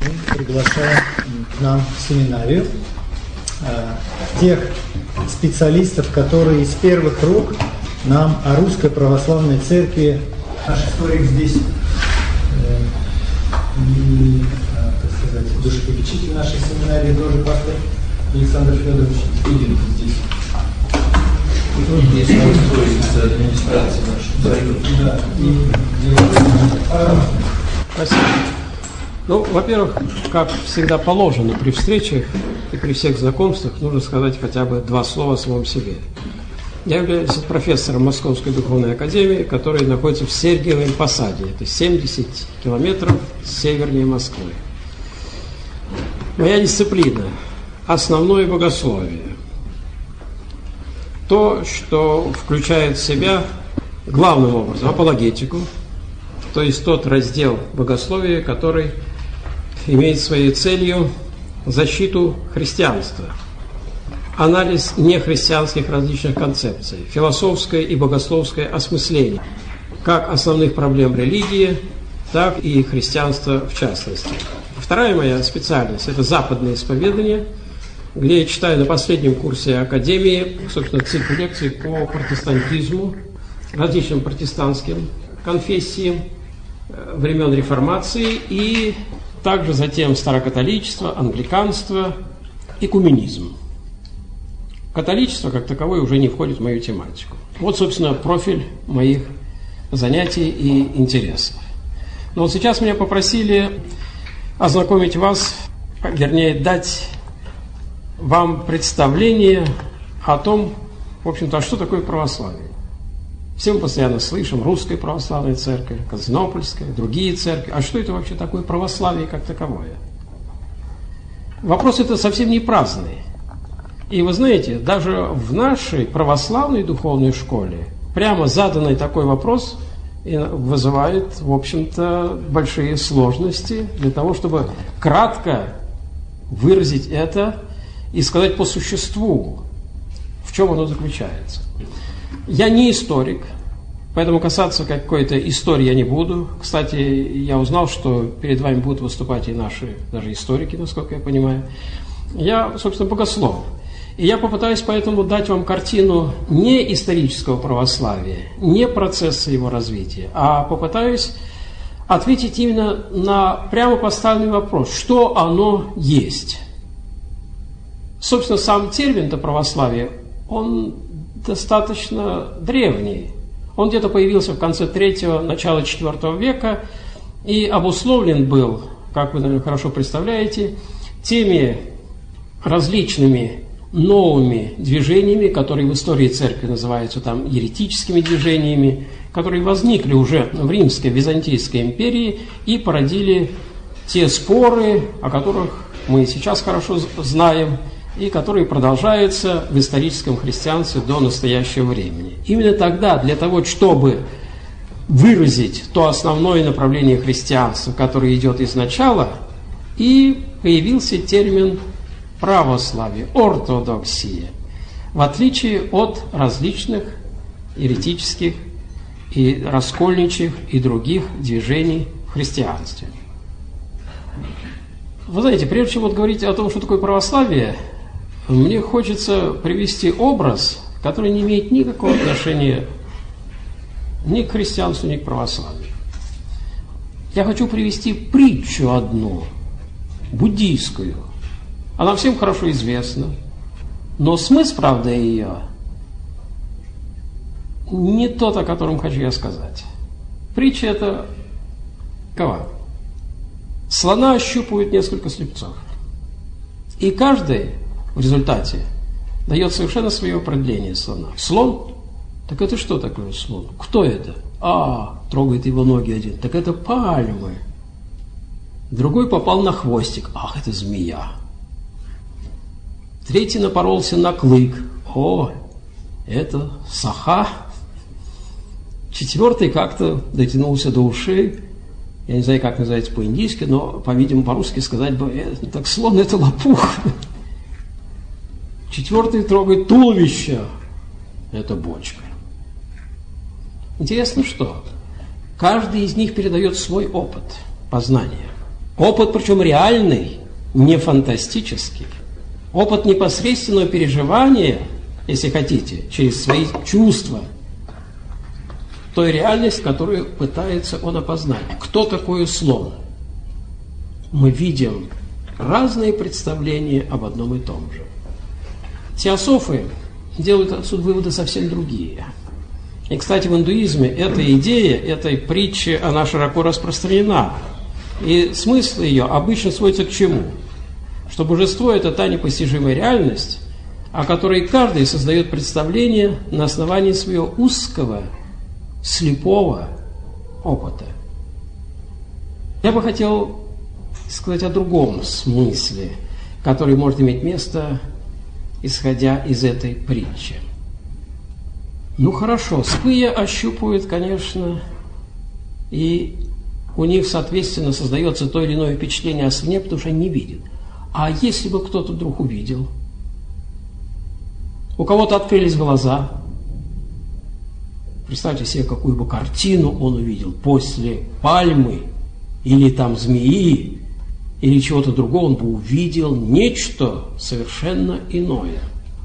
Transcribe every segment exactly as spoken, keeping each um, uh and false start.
мы приглашаем к нам в семинарию э, тех специалистов, которые из первых рук нам о Русской Православной Церкви, наш историк здесь э, и, э, так сказать, душепопечитель нашей семинарии, тоже пастор Александр Федорович Ильин здесь. Есть возможность администрации нашей. Да. И, Спасибо. Ну, во-первых, как всегда положено при встречах и при всех знакомствах, нужно сказать хотя бы два слова о самом себе. Я являюсь профессором Московской Духовной Академии, которая находится в Сергиевом Посаде. Это семьдесят километров севернее Москвы. Моя дисциплина – основное богословие. То, что включает в себя главным образом апологетику, то есть тот раздел богословия, который имеет своей целью защиту христианства, анализ нехристианских различных концепций, философское и богословское осмысление как основных проблем религии, так и христианства в частности. Вторая моя специальность – это западное исповедание, где я читаю на последнем курсе Академии, собственно, цикл лекций по протестантизму, различным протестантским конфессиям времен Реформации и также затем старокатоличество, англиканство, экуменизм. Католичество, как таковое, уже не входит в мою тематику. Вот, собственно, профиль моих занятий и интересов. Но вот сейчас меня попросили ознакомить вас, вернее, дать вам представление о том, в общем-то, а что такое православие. Все мы постоянно слышим: Русская Православная Церковь, Константинопольская, другие церкви. А что это вообще такое православие как таковое? Вопрос это совсем не праздный. И вы знаете, даже в нашей православной духовной школе прямо заданный такой вопрос вызывает, в общем-то, большие сложности для того, чтобы кратко выразить это и сказать по существу, в чем оно заключается. Я не историк, поэтому касаться какой-то истории я не буду. Кстати, я узнал, что перед вами будут выступать и наши даже историки, насколько я понимаю. Я, собственно, богослов. И я попытаюсь поэтому дать вам картину не исторического православия, не процесса его развития, а попытаюсь ответить именно на прямо поставленный вопрос, что оно есть. Собственно, сам термин-то православие, он достаточно древний. Он где-то появился в конце третьего, начало четвертого века и обусловлен был, как вы, наверное, хорошо представляете, теми различными новыми движениями, которые в истории церкви называются там еретическими движениями, которые возникли уже в Римской, Византийской империи и породили те споры, о которых мы сейчас хорошо знаем, и которые продолжаются в историческом христианстве до настоящего времени. Именно тогда, для того, чтобы выразить то основное направление христианства, которое идет из начала, и появился термин православие, ортодоксия, в отличие от различных еретических и раскольничьих и других движений в христианстве. Вы знаете, прежде чем вот говорить о том, что такое православие, мне хочется привести образ, который не имеет никакого отношения ни к христианству, ни к православию. Я хочу привести притчу одну, буддийскую. Она всем хорошо известна, но смысл, правда, ее не тот, о котором хочу я сказать. Притча это какова? Слона ощупывают несколько слепцов, и каждый в результате дает совершенно свое определение слона. Слон? Так это что такое слон? Кто это? А, трогает его ноги один. Так это пальмы. Другой попал на хвостик. Ах, это змея. Третий напоролся на клык. О, это саха. Четвертый как-то дотянулся до ушей. Я не знаю, как называется по-индийски, но, по-видимому, по-русски сказать бы, э, так слон – это лопух. Четвертый трогает туловище. Это бочка. Интересно, что каждый из них передает свой опыт познания. Опыт, причем реальный, не фантастический. Опыт непосредственного переживания, если хотите, через свои чувства, той реальности, которую пытается он опознать. Кто такой слон? Мы видим разные представления об одном и том же. Теософы делают отсюда выводы совсем другие. И, кстати, в индуизме эта идея, этой притчи, она широко распространена. И смысл ее обычно сводится к чему? Что божество – это та непостижимая реальность, о которой каждый создает представление на основании своего узкого, слепого опыта. Я бы хотел сказать о другом смысле, который может иметь место, исходя из этой притчи. Ну хорошо, спыя ощупывают, конечно, и у них, соответственно, создается то или иное впечатление о сне, потому что они не видят. А если бы кто-то вдруг увидел? У кого-то открылись глаза. Представьте себе, какую бы картину он увидел после пальмы, или там змеи, или чего-то другого, он бы увидел нечто совершенно иное.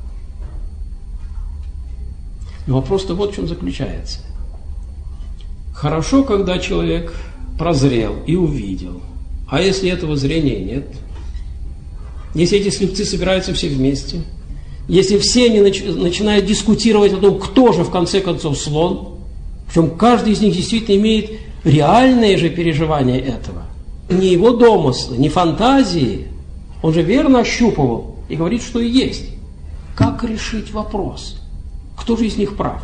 Но вопрос-то вот в чем заключается. Хорошо, когда человек прозрел и увидел. А если этого зрения нет? Если эти слепцы собираются все вместе? Если все они нач- начинают дискутировать о том, кто же в конце концов слон, причем каждый из них действительно имеет реальное же переживание этого. Не его домыслы, не фантазии. Он же верно ощупывал и говорит, что и есть. Как решить вопрос? Кто же из них прав?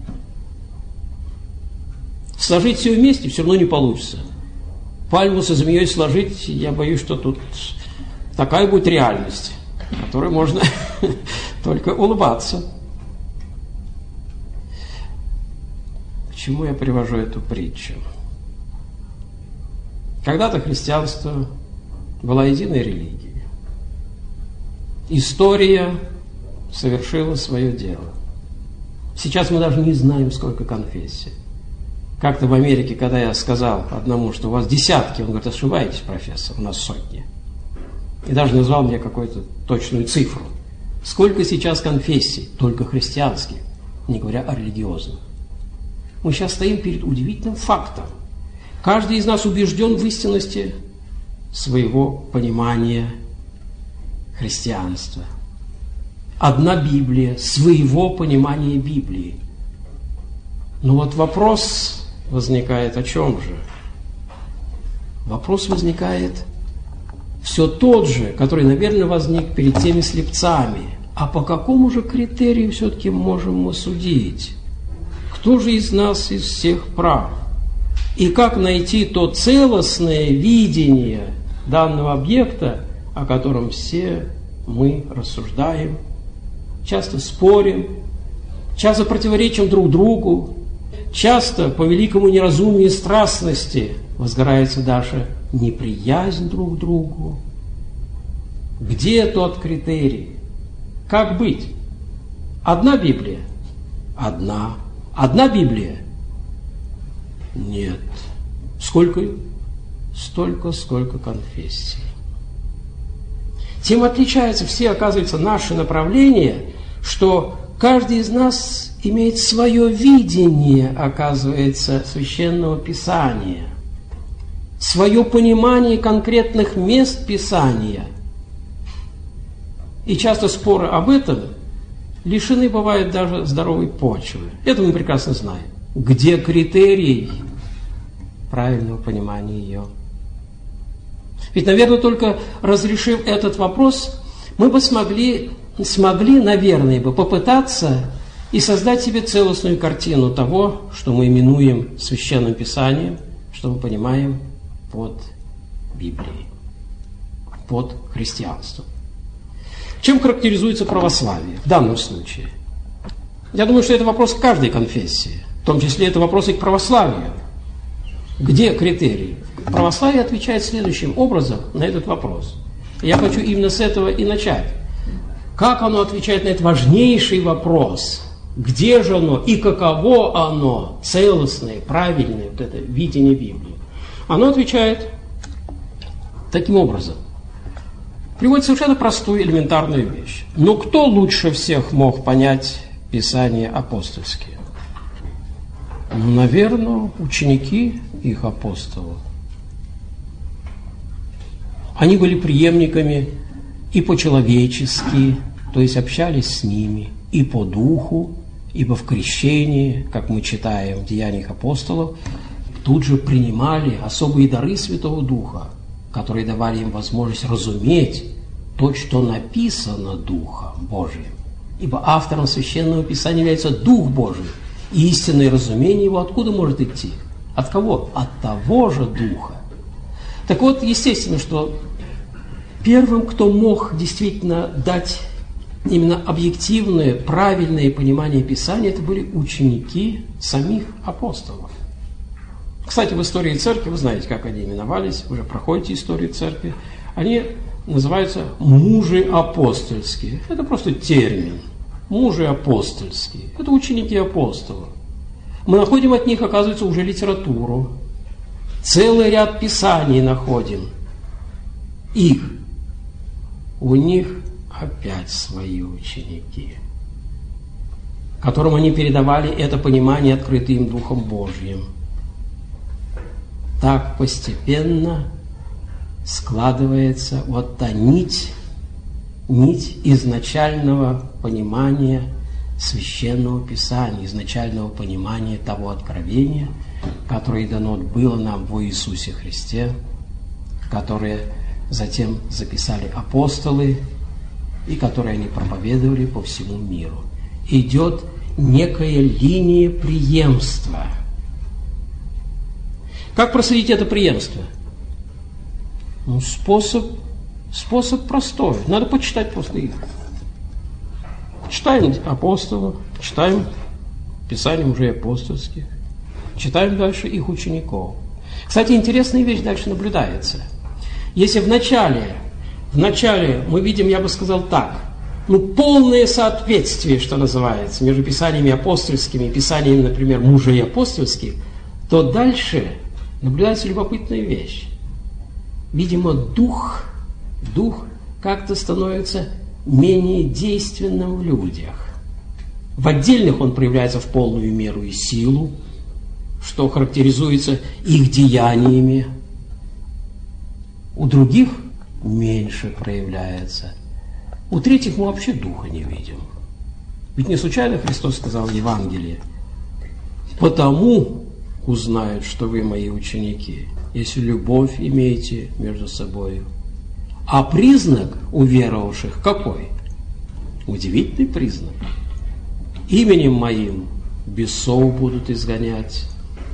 Сложить все вместе все равно не получится. Пальму со змеей сложить, я боюсь, что тут такая будет реальность, которой можно только улыбаться. К чему я привожу эту притчу? Когда-то христианство была единой религией. История совершила свое дело. Сейчас мы даже не знаем, сколько конфессий. Как-то в Америке, когда я сказал одному, что у вас десятки, он говорит, ошибаетесь, профессор, у нас сотни. И даже назвал мне какую-то точную цифру. Сколько сейчас конфессий, только христианских, не говоря о религиозных. Мы сейчас стоим перед удивительным фактом. Каждый из нас убежден в истинности своего понимания христианства. Одна Библия, своего понимания Библии. Но вот вопрос возникает о чем же? Вопрос возникает все тот же, который, наверное, возник перед теми слепцами. А по какому же критерию все-таки можем мы судить? Кто же из нас из всех прав? И как найти то целостное видение данного объекта, о котором все мы рассуждаем, часто спорим, часто противоречим друг другу, часто по великому неразумию и страстности возгорается даже неприязнь друг к другу. Где тот критерий? Как быть? Одна Библия? Одна. Одна Библия? Нет. Сколько? Столько, сколько конфессий. Тем отличаются все, оказывается, наши направления, что каждый из нас имеет свое видение, оказывается, Священного Писания, свое понимание конкретных мест Писания. И часто споры об этом лишены бывают даже здоровой почвы. Это мы прекрасно знаем. Где критерий правильного понимания ее? Ведь, наверное, только разрешив этот вопрос, мы бы смогли, смогли, наверное, бы попытаться и создать себе целостную картину того, что мы именуем Священным Писанием, что мы понимаем под Библией, под христианством. Чем характеризуется православие в данном случае? Я думаю, что это вопрос к каждой конфессии, в том числе это вопрос и к православию. Где критерии? Православие отвечает следующим образом на этот вопрос. Я хочу именно с этого и начать. Как оно отвечает на этот важнейший вопрос? Где же оно и каково оно, целостное, правильное, вот это видение Библии? Оно отвечает Таким образом, приводит совершенно простую элементарную вещь. Но кто лучше всех мог понять Писания апостольские? Ну, наверное, ученики их апостолов. Они были преемниками и по-человечески, то есть общались с ними, и по духу, ибо в крещении, как мы читаем в Деяниях апостолов, тут же принимали особые дары Святого Духа, которые давали им возможность разуметь то, что написано Духом Божиим. Ибо автором Священного Писания является Дух Божий, и истинное разумение его откуда может идти? От кого? От того же Духа. Так вот, естественно, что первым, кто мог действительно дать именно объективное, правильное понимание Писания, это были ученики самих апостолов. Кстати, в истории церкви, вы знаете, как они именовались, вы уже проходите историю церкви, они называются мужи апостольские. Это просто термин. Мужи апостольские. Это ученики апостолов. Мы находим от них, оказывается, уже литературу. Целый ряд писаний находим. Их. У них опять свои ученики, которым они передавали это понимание, открытое им Духом Божьим. Так постепенно складывается вот та нить, нить изначального понимания Священного Писания, изначального понимания того откровения, которое дано было нам во Иисусе Христе, которое затем записали апостолы и которые они проповедовали по всему миру. Идет некая линия преемства. Как проследить это преемство? Ну, способ, способ простой. Надо почитать просто их. Читаем апостолов, читаем Писания мужей апостольских, читаем дальше их учеников. Кстати, интересная вещь дальше наблюдается. Если в начале, в начале мы видим, я бы сказал так, ну, полное соответствие, что называется, между Писаниями апостольскими и Писаниями, например, мужей апостольских, то дальше наблюдается любопытная вещь. Видимо, дух, дух как-то становится менее действенным в людях. В отдельных он проявляется в полную меру и силу, что характеризуется их деяниями. У других меньше проявляется. У третьих мы вообще духа не видим. Ведь не случайно Христос сказал в Евангелии: «Потому узнают, что вы мои ученики, если любовь имеете между собой». А признак у веровавших какой? Удивительный признак. Именем моим бесов будут изгонять,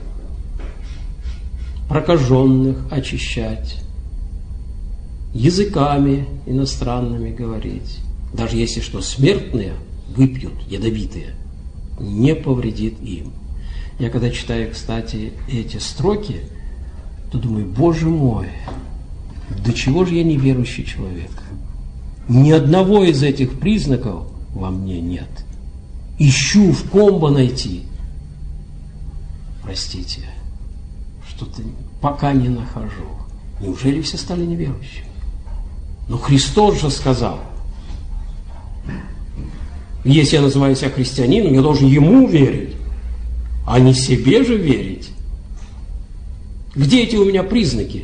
прокаженных очищать, языками иностранными говорить. Даже если что смертные выпьют, ядовитые, не повредит им. Я когда читаю, кстати, эти строки, то думаю: Боже мой, до чего же я неверующий человек? Ни одного из этих признаков во мне нет. Ищу, в ком бы найти. Простите, что-то пока не нахожу. Неужели все стали неверующими? Но Христос же сказал: если я называю себя христианином, я должен Ему верить, а не себе же верить. Где эти у меня признаки?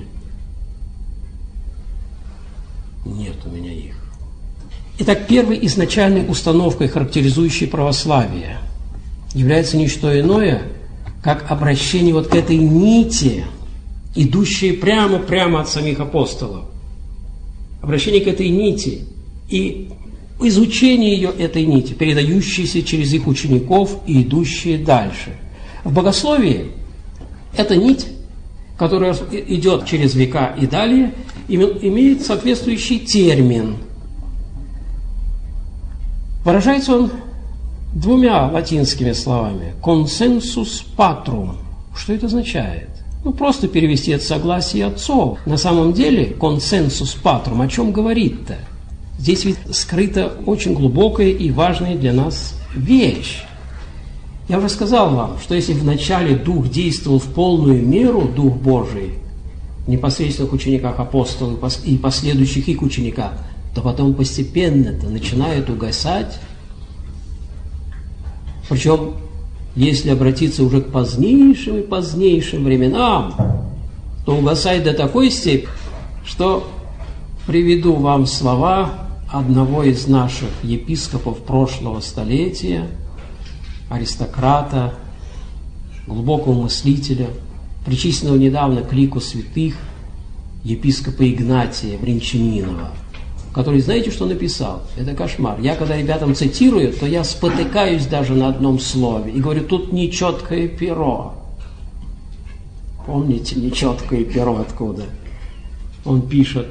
Нет у меня их. Итак, первой изначальной установкой, характеризующей православие, является не что иное, как обращение вот к этой нити, идущей прямо-прямо от самих апостолов. Обращение к этой нити и изучение ее этой нити, передающейся через их учеников и идущие дальше. В богословии эта нить, которая идет через века и далее, имеет соответствующий термин. Выражается он двумя латинскими словами. Consensus patrum. Что это означает? Ну, просто перевести это согласие отцов. На самом деле, consensus patrum о чем говорит-то? Здесь ведь скрыта очень глубокая и важная для нас вещь. Я уже сказал вам, что если вначале Дух действовал в полную меру, Дух Божий, непосредственных учениках апостолов и последующих их учениках, то потом постепенно это начинает угасать. Причем, если обратиться уже к позднейшим и позднейшим временам, то угасает до такой степени, что приведу вам слова одного из наших епископов прошлого столетия, аристократа, глубокого мыслителя, причисленного недавно к лику святых, епископа Игнатия Бринчанинова, который, знаете, что написал? Это кошмар. Я, когда ребятам цитирую, то я спотыкаюсь даже на одном слове и говорю, тут нечеткое перо. Помните, нечеткое перо откуда? Он пишет,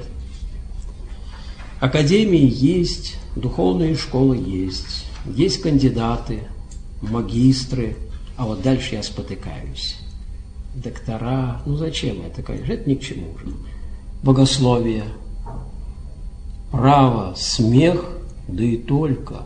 академии есть, духовные школы есть, есть кандидаты, магистры, а вот дальше я спотыкаюсь. Доктора, ну зачем это, конечно, это ни к чему уже. Богословие, право, смех, да и только.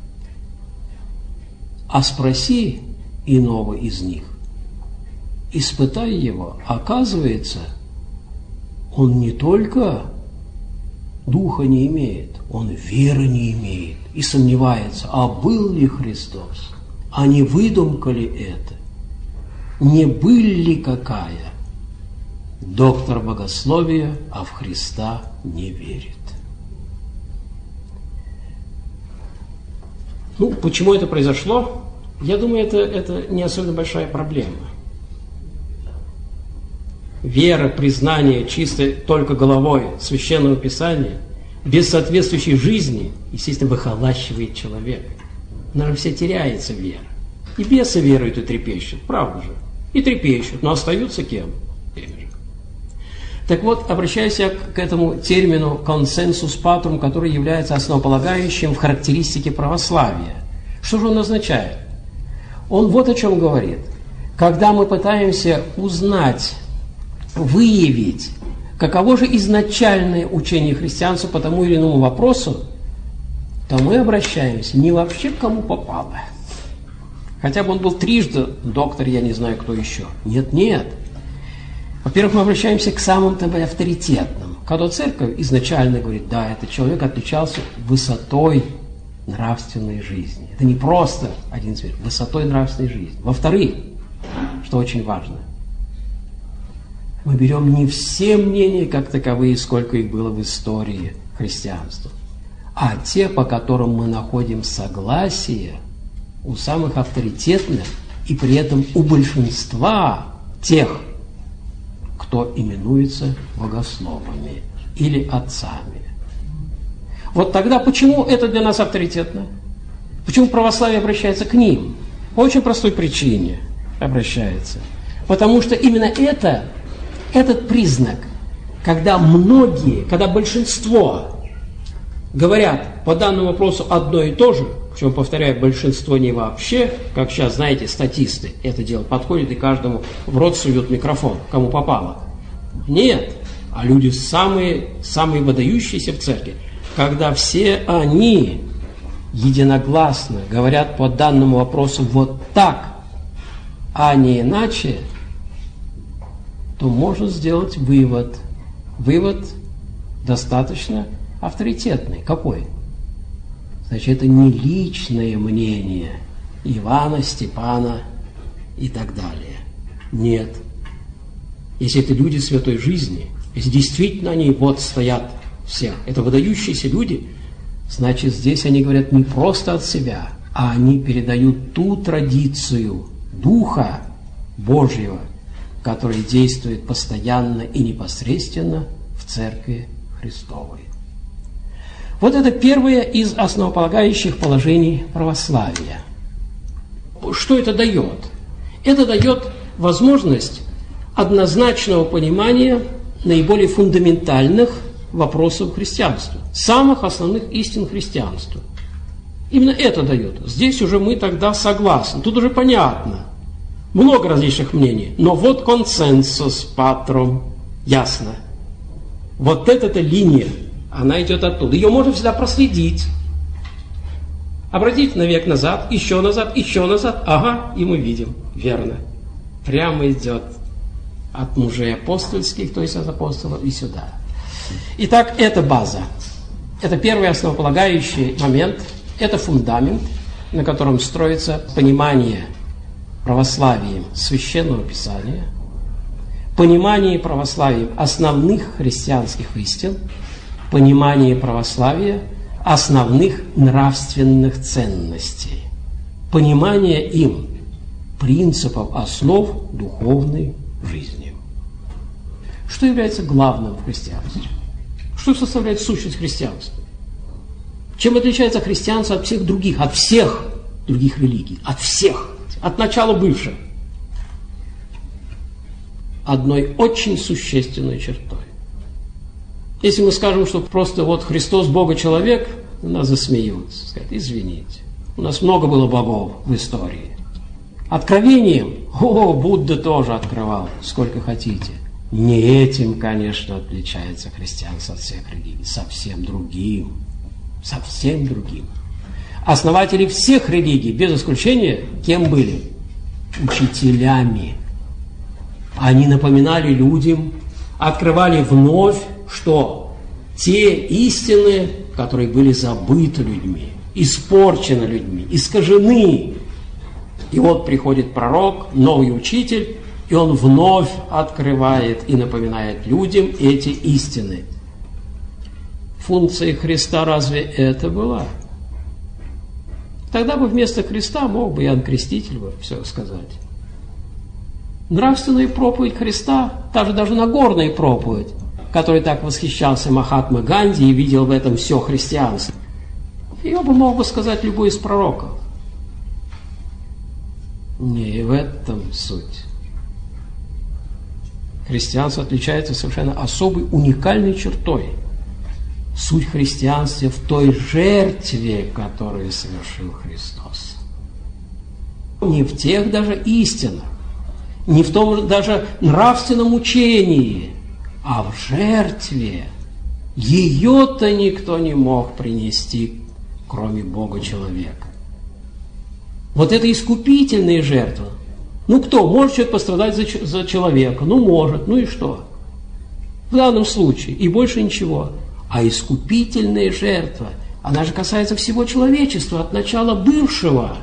А спроси иного из них, испытай его, оказывается, он не только духа не имеет, он веры не имеет и сомневается, а был ли Христос, а не выдумка ли это, не быль ли какая. Доктор богословия, а в Христа не верит. Ну, почему это произошло? Я думаю, это, это не особенно большая проблема. Вера, признание чисто только головой Священного Писания, без соответствующей жизни, естественно, выхолащивает человека. Наверное, все теряется вера. И бесы веруют и трепещут, правда же? И трепещут, но остаются кем? Теми же. Так вот, обращаюсь я к этому термину «консенсус патрум», который является основополагающим в характеристике православия. Что же он означает? Он вот о чем говорит. Когда мы пытаемся узнать, выявить, каково же изначальное учение христианства по тому или иному вопросу, то мы обращаемся не вообще к кому попало. Хотя бы он был трижды доктор, я не знаю, кто еще. Нет, нет. Во-первых, мы обращаемся к самым-то авторитетным. Когда церковь изначально говорит, да, этот человек отличался высотой нравственной жизни. Это не просто один цвет, высотой нравственной жизни. Во-вторых, что очень важно, мы берем не все мнения как таковые, сколько их было в истории христианства, а те, по которым мы находим согласие у самых авторитетных и при этом у большинства тех, кто именуется богословами или отцами. Вот тогда почему это для нас авторитетно? Почему православие обращается к ним? По очень простой причине обращается. Потому что именно это, этот признак, когда многие, когда большинство говорят по данному вопросу одно и то же, причем, повторяю, большинство не вообще, как сейчас, знаете, статисты, это дело подходит и каждому в рот суют микрофон, кому попало. Нет, а люди самые, самые выдающиеся в церкви, когда все они единогласно говорят по данному вопросу вот так, а не иначе, то можно сделать вывод. Вывод достаточно авторитетный. Какой? Значит, это не личное мнение Ивана, Степана и так далее. Нет. Если это люди святой жизни, если действительно они вот стоят всех, это выдающиеся люди, значит, здесь они говорят не просто от себя, а они передают ту традицию Духа Божьего, который действует постоянно и непосредственно в Церкви Христовой. Вот это первое из основополагающих положений православия. Что это дает? Это дает возможность однозначного понимания наиболее фундаментальных вопросов христианства, самых основных истин христианства. Именно это дает. Здесь уже мы тогда согласны. Тут уже понятно. Много различных мнений. Но вот консенсус патрум. Ясно. Вот эта-то линия, она идет оттуда. Ее можно всегда проследить. Обратите на век назад, еще назад, еще назад. Ага, и мы видим. Верно. Прямо идет от мужей апостольских, то есть от апостолов, и сюда. Итак, это база. Это первый основополагающий момент, это фундамент, на котором строится понимание православием Священного Писания, понимание православием основных христианских истин, понимание православия основных нравственных ценностей, понимание им принципов основ духовной жизни. Что является главным в христианстве? Что составляет сущность христианства? Чем отличается христианство от всех других, от всех других религий, от всех, от начала бывших? Одной очень существенной чертой. Если мы скажем, что просто вот Христос Бога-человек, нас засмеются, скажут: извините, у нас много было богов в истории. Откровением, о, Будда тоже открывал, сколько хотите. Не этим, конечно, отличается христианство от всех религий, совсем другим, совсем другим. Основатели всех религий, без исключения, кем были? Учителями. Они напоминали людям, открывали вновь, что те истины, которые были забыты людьми, испорчены людьми, искажены. И вот приходит пророк, новый учитель, и он вновь открывает и напоминает людям эти истины. Функция Христа разве это была? Тогда бы вместо Христа мог бы Иоанн Креститель бы все сказать. Нравственная проповедь Христа, даже, даже Нагорная проповедь, которой так восхищался Махатма Ганди и видел в этом все христианство, ее бы мог бы сказать любой из пророков. Не в этом суть. Христианство отличается совершенно особой, уникальной чертой. Суть христианства в той жертве, которую совершил Христос. Не в тех даже истинах, не в том даже нравственном учении, а в жертве. Ее-то никто не мог принести, кроме Бога-человека. Вот это искупительная жертва. Ну кто? Может человек пострадать за, за человека? Ну может, ну и что? В данном случае, и больше ничего. А искупительная жертва, она же касается всего человечества, от начала бывшего.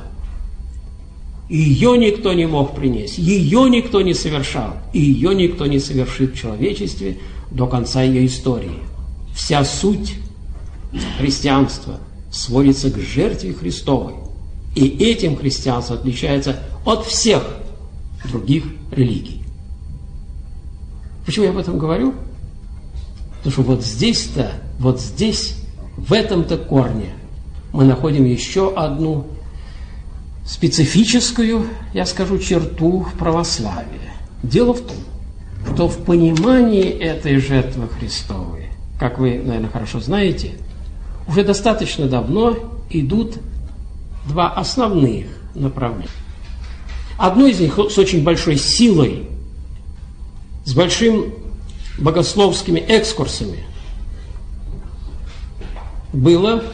Ее никто не мог принести, ее никто не совершал, и ее никто не совершит в человечестве до конца ее истории. Вся суть христианства сводится к жертве Христовой. И этим христианство отличается от всех других религий. Почему я об этом говорю? Потому что вот здесь-то, вот здесь, в этом-то корне мы находим еще одну специфическую, я скажу, черту православия. Дело в том, что в понимании этой жертвы Христовой, как вы, наверное, хорошо знаете, уже достаточно давно идут два основных направления. Одно из них с очень большой силой, с большим богословскими экскурсами было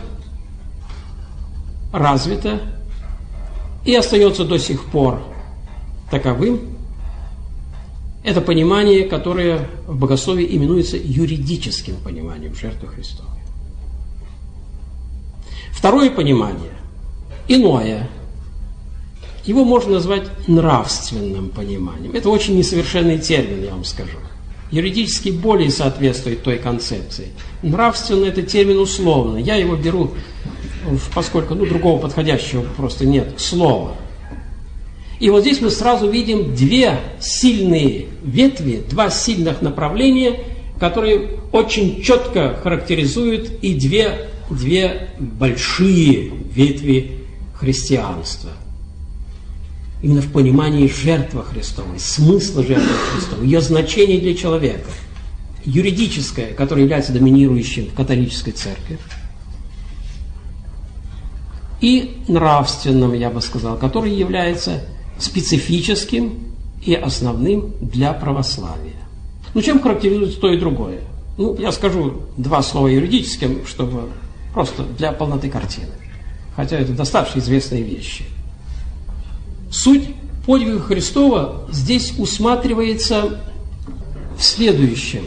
развито и остается до сих пор таковым. Это понимание, которое в богословии именуется юридическим пониманием жертвы Христовой. Второе понимание, иное, его можно назвать нравственным пониманием. Это очень несовершенный термин, я вам скажу. Юридически более соответствует той концепции. Нравственно – это термин условный. Я его беру, поскольку ну, другого подходящего просто нет, слова. И вот здесь мы сразу видим две сильные ветви, два сильных направления, которые очень четко характеризуют и две, две большие ветви христианства. Именно в понимании жертвы Христовой, смысла жертвы Христовой, ее значения для человека. Юридическое, которое является доминирующим в католической церкви, и нравственным, я бы сказал, который является специфическим и основным для православия. Ну, чем характеризуется то и другое? Ну, я скажу два слова юридическим, чтобы просто для полноты картины. Хотя это достаточно известные вещи. Суть подвига Христова здесь усматривается в следующем.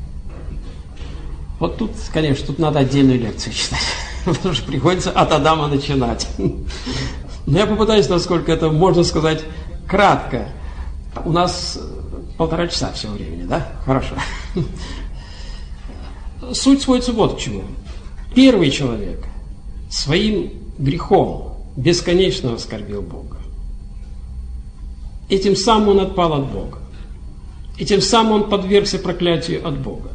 Вот тут, конечно, тут надо отдельную лекцию читать, потому что приходится от Адама начинать. Но я попытаюсь, насколько это можно сказать, кратко. У нас полтора часа всего времени, да? Хорошо. Суть сводится вот к чему. Первый человек своим грехом бесконечно оскорбил Бога. И тем самым он отпал от Бога. И тем самым он подвергся проклятию от Бога.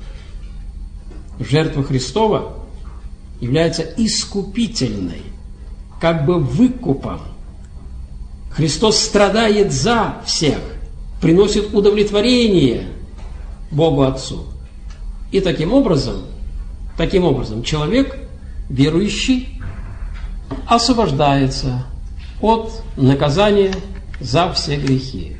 Жертва Христова является искупительной, как бы выкупом. Христос страдает за всех, приносит удовлетворение Богу Отцу. И таким образом, таким образом человек, верующий, освобождается от наказания за все грехи.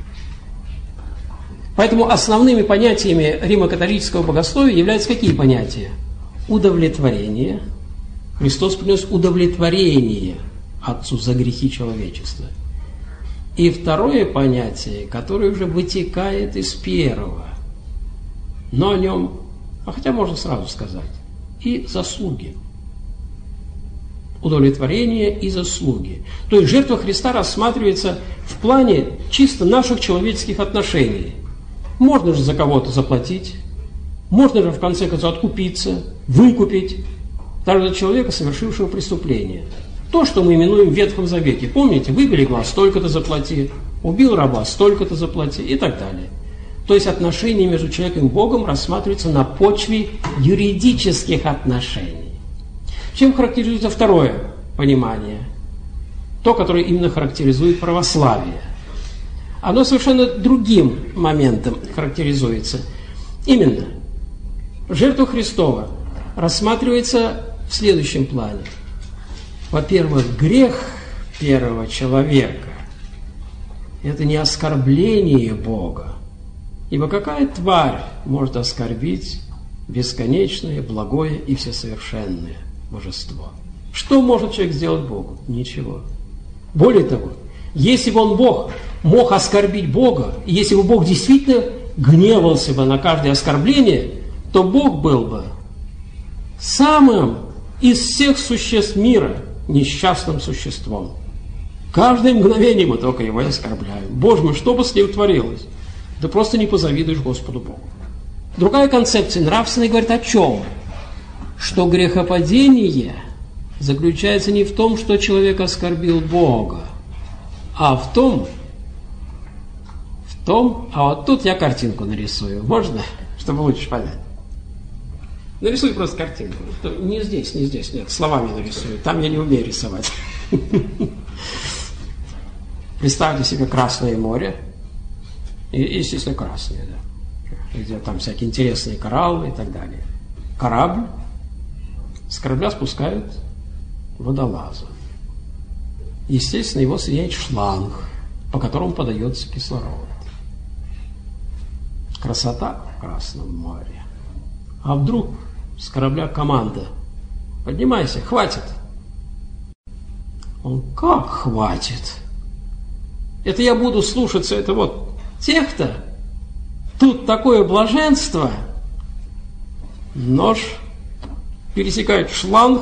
Поэтому основными понятиями римо-католического богословия являются какие понятия? Удовлетворение. Христос принес удовлетворение Отцу за грехи человечества. И второе понятие, которое уже вытекает из первого, но о нем, а хотя можно сразу сказать, и заслуги. Удовлетворение и заслуги. То есть жертва Христа рассматривается в плане чисто наших человеческих отношений. Можно же за кого-то заплатить, можно же в конце концов откупиться, выкупить даже за человека, совершившего преступление. То, что мы именуем в Ветхом Завете. Помните, выбили глаз, столько-то заплати, убил раба, столько-то заплати и так далее. То есть отношения между человеком и Богом рассматриваются на почве юридических отношений. Чем характеризуется второе понимание? То, которое именно характеризует православие. Оно совершенно другим моментом характеризуется. Именно, жертва Христова рассматривается в следующем плане. Во-первых, грех первого человека – это не оскорбление Бога. Ибо какая тварь может оскорбить бесконечное, благое и всесовершенное божество? Что может человек сделать Богу? Ничего. Более того, если бы он Бог мог оскорбить Бога, и если бы Бог действительно гневался бы на каждое оскорбление, то Бог был бы самым из всех существ мира несчастным существом. Каждое мгновение мы только его оскорбляем. Боже мой, что бы с ним творилось? Да просто не позавидуешь Господу Богу. Другая концепция нравственная говорит о чем? Что грехопадение заключается не в том, что человек оскорбил Бога, а в том, в том, а вот тут я картинку нарисую. Можно? Чтобы лучше понять. Нарисуй просто картинку. Не здесь, не здесь, нет, словами нарисую. Там я не умею рисовать. Представьте себе Красное море. И, естественно, красное, да. Где там всякие интересные кораллы и так далее. Корабль. С корабля спускают водолаза. Естественно, его соединяет шланг, по которому подается кислород. Красота в Красном море. А вдруг с корабля команда: поднимайся, хватит. Он: как хватит? Это я буду слушаться, это вот тех-то, тут такое блаженство. Нож пересекает шланг,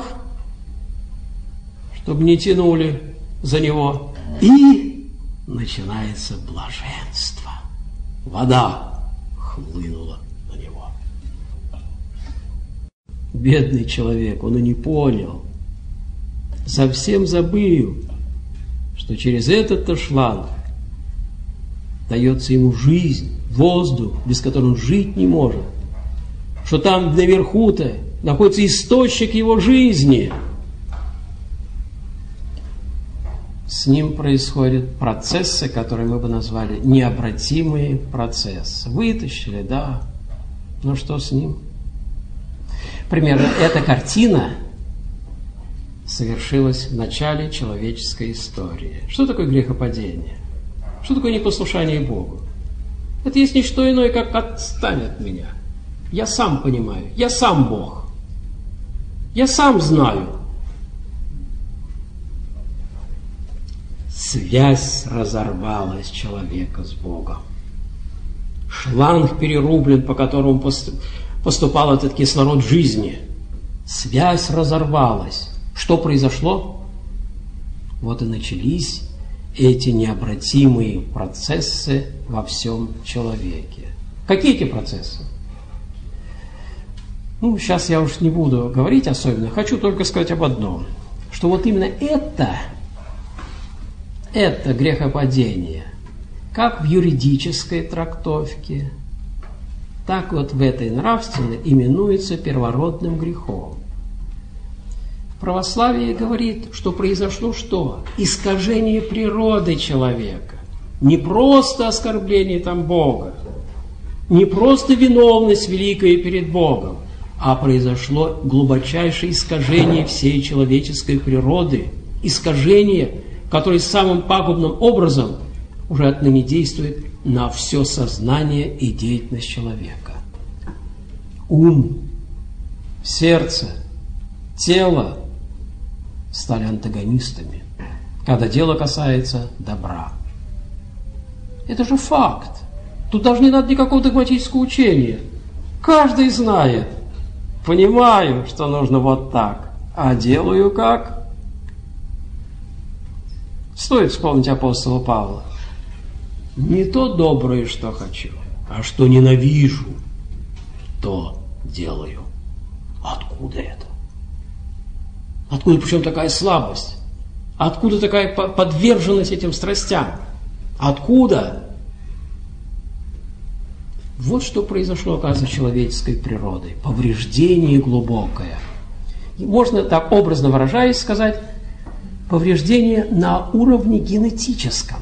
чтобы не тянули за него. И начинается блаженство. Вода хлынула на него. Бедный человек, он и не понял, совсем забыл, что через этот-то шланг дается ему жизнь, воздух, без которого он жить не может. Что там наверху-то находится источник его жизни. С ним происходят процессы, которые мы бы назвали необратимые процессы. Вытащили, да. Но что с ним? Примерно эта картина совершилась в начале человеческой истории. Что такое грехопадение? Что такое непослушание Богу? Это есть не что иное, как отстань от меня. Я сам понимаю, я сам Бог. Я сам знаю. Связь разорвалась человека с Богом. шланг перерублен, по которому поступал этот кислород жизни. Связь разорвалась. Что произошло? Вот и начались эти необратимые процессы во всем человеке. Какие эти процессы? Ну, сейчас я уж не буду говорить особенно. Хочу только сказать об одном. Что вот именно это, это грехопадение, как в юридической трактовке, так вот в этой нравственной именуется первородным грехом. Православие говорит, что произошло что? Искажение природы человека. Не просто оскорбление там Бога, не просто виновность великая перед Богом, а произошло глубочайшее искажение всей человеческой природы. Искажение, которое самым пагубным образом уже отныне действует на все сознание и деятельность человека. Ум, сердце, тело стали антагонистами, когда дело касается добра. Это же факт. Тут даже не надо никакого догматического учения. Каждый знает. Понимаю, что нужно вот так, а делаю как? Стоит вспомнить апостола Павла. Не то доброе, что хочу, а что ненавижу, то делаю. Откуда это? Откуда причем такая слабость? Откуда такая подверженность этим страстям? Откуда? Вот что произошло, оказывается, с человеческой природой. Повреждение глубокое. И можно, так образно выражаясь, сказать, повреждение на уровне генетическом.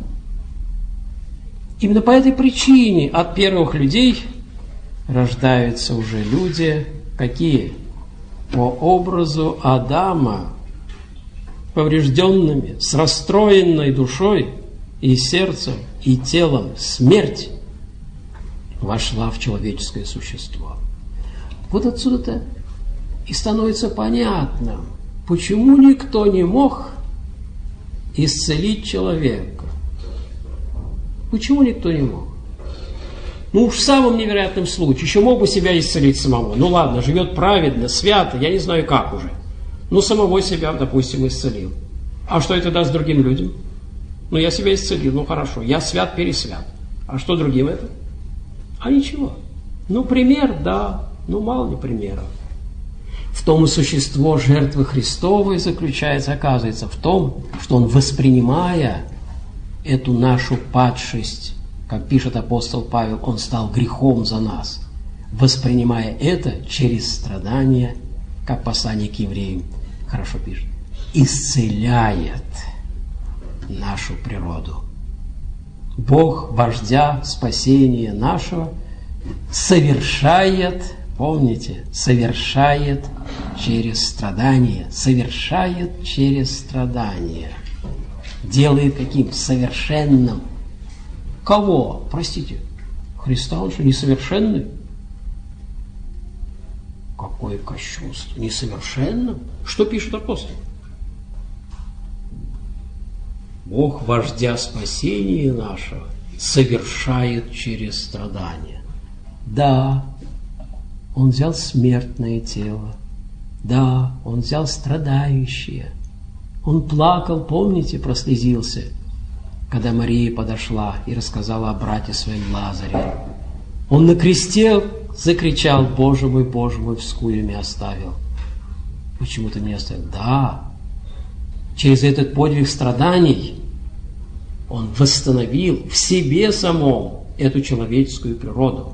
Именно по этой причине от первых людей рождаются уже люди, какие? По образу Адама, поврежденными, с расстроенной душой и сердцем, и телом. Смерть вошла в человеческое существо. Вот отсюда-то и становится понятно, почему никто не мог исцелить человека. Почему никто не мог? Ну уж в самом невероятном случае еще мог бы себя исцелить самого. Ну ладно, живет праведно, свято, я не знаю как уже. Ну самого себя, допустим, исцелил. А что это даст другим людям? Ну я себя исцелил, ну хорошо, я свят, пересвят. А что другим это? А ничего. Ну пример, да, ну мало ли примеров. В том и существо жертвы Христовой заключается, оказывается, в том, что Он, воспринимая эту нашу падшесть, как пишет апостол Павел, Он стал грехом за нас, воспринимая это через страдания, как послание к евреям хорошо пишет, исцеляет нашу природу. Бог, вождя спасения нашего, совершает, помните, совершает через страдания, совершает через страдания, делает каким? Совершенным. Кого? Простите, Христа, он что, несовершенный? Какое кощунство! Несовершенным? Что пишет апостол? Бог, вождя спасения нашего, совершает через страдания. Да, Он взял смертное тело. Да, Он взял страдающее. Он плакал, помните, прослезился, когда Мария подошла и рассказала о брате своем Лазаре. Он на кресте закричал: «Боже мой, Боже мой, вскую меня оставил». Почему ты меня оставил? Да, через этот подвиг страданий Он восстановил в себе самом эту человеческую природу.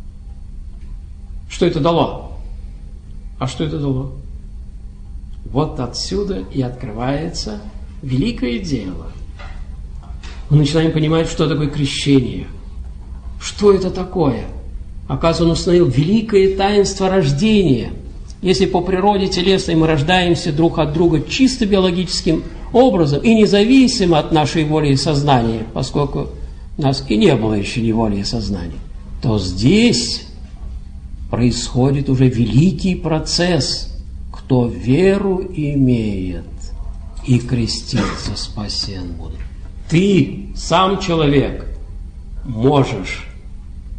Что это дало? А что это дало? Вот отсюда и открывается великое дело. Мы начинаем понимать, что такое крещение. Что это такое? Оказывается, Он установил великое таинство рождения. Если по природе телесной мы рождаемся друг от друга чисто биологическим образом и независимо от нашей воли и сознания, поскольку у нас и не было еще ни воли и сознания, то здесь происходит уже великий процесс. Кто веру имеет и крестится, спасен будет. Ты, сам человек, можешь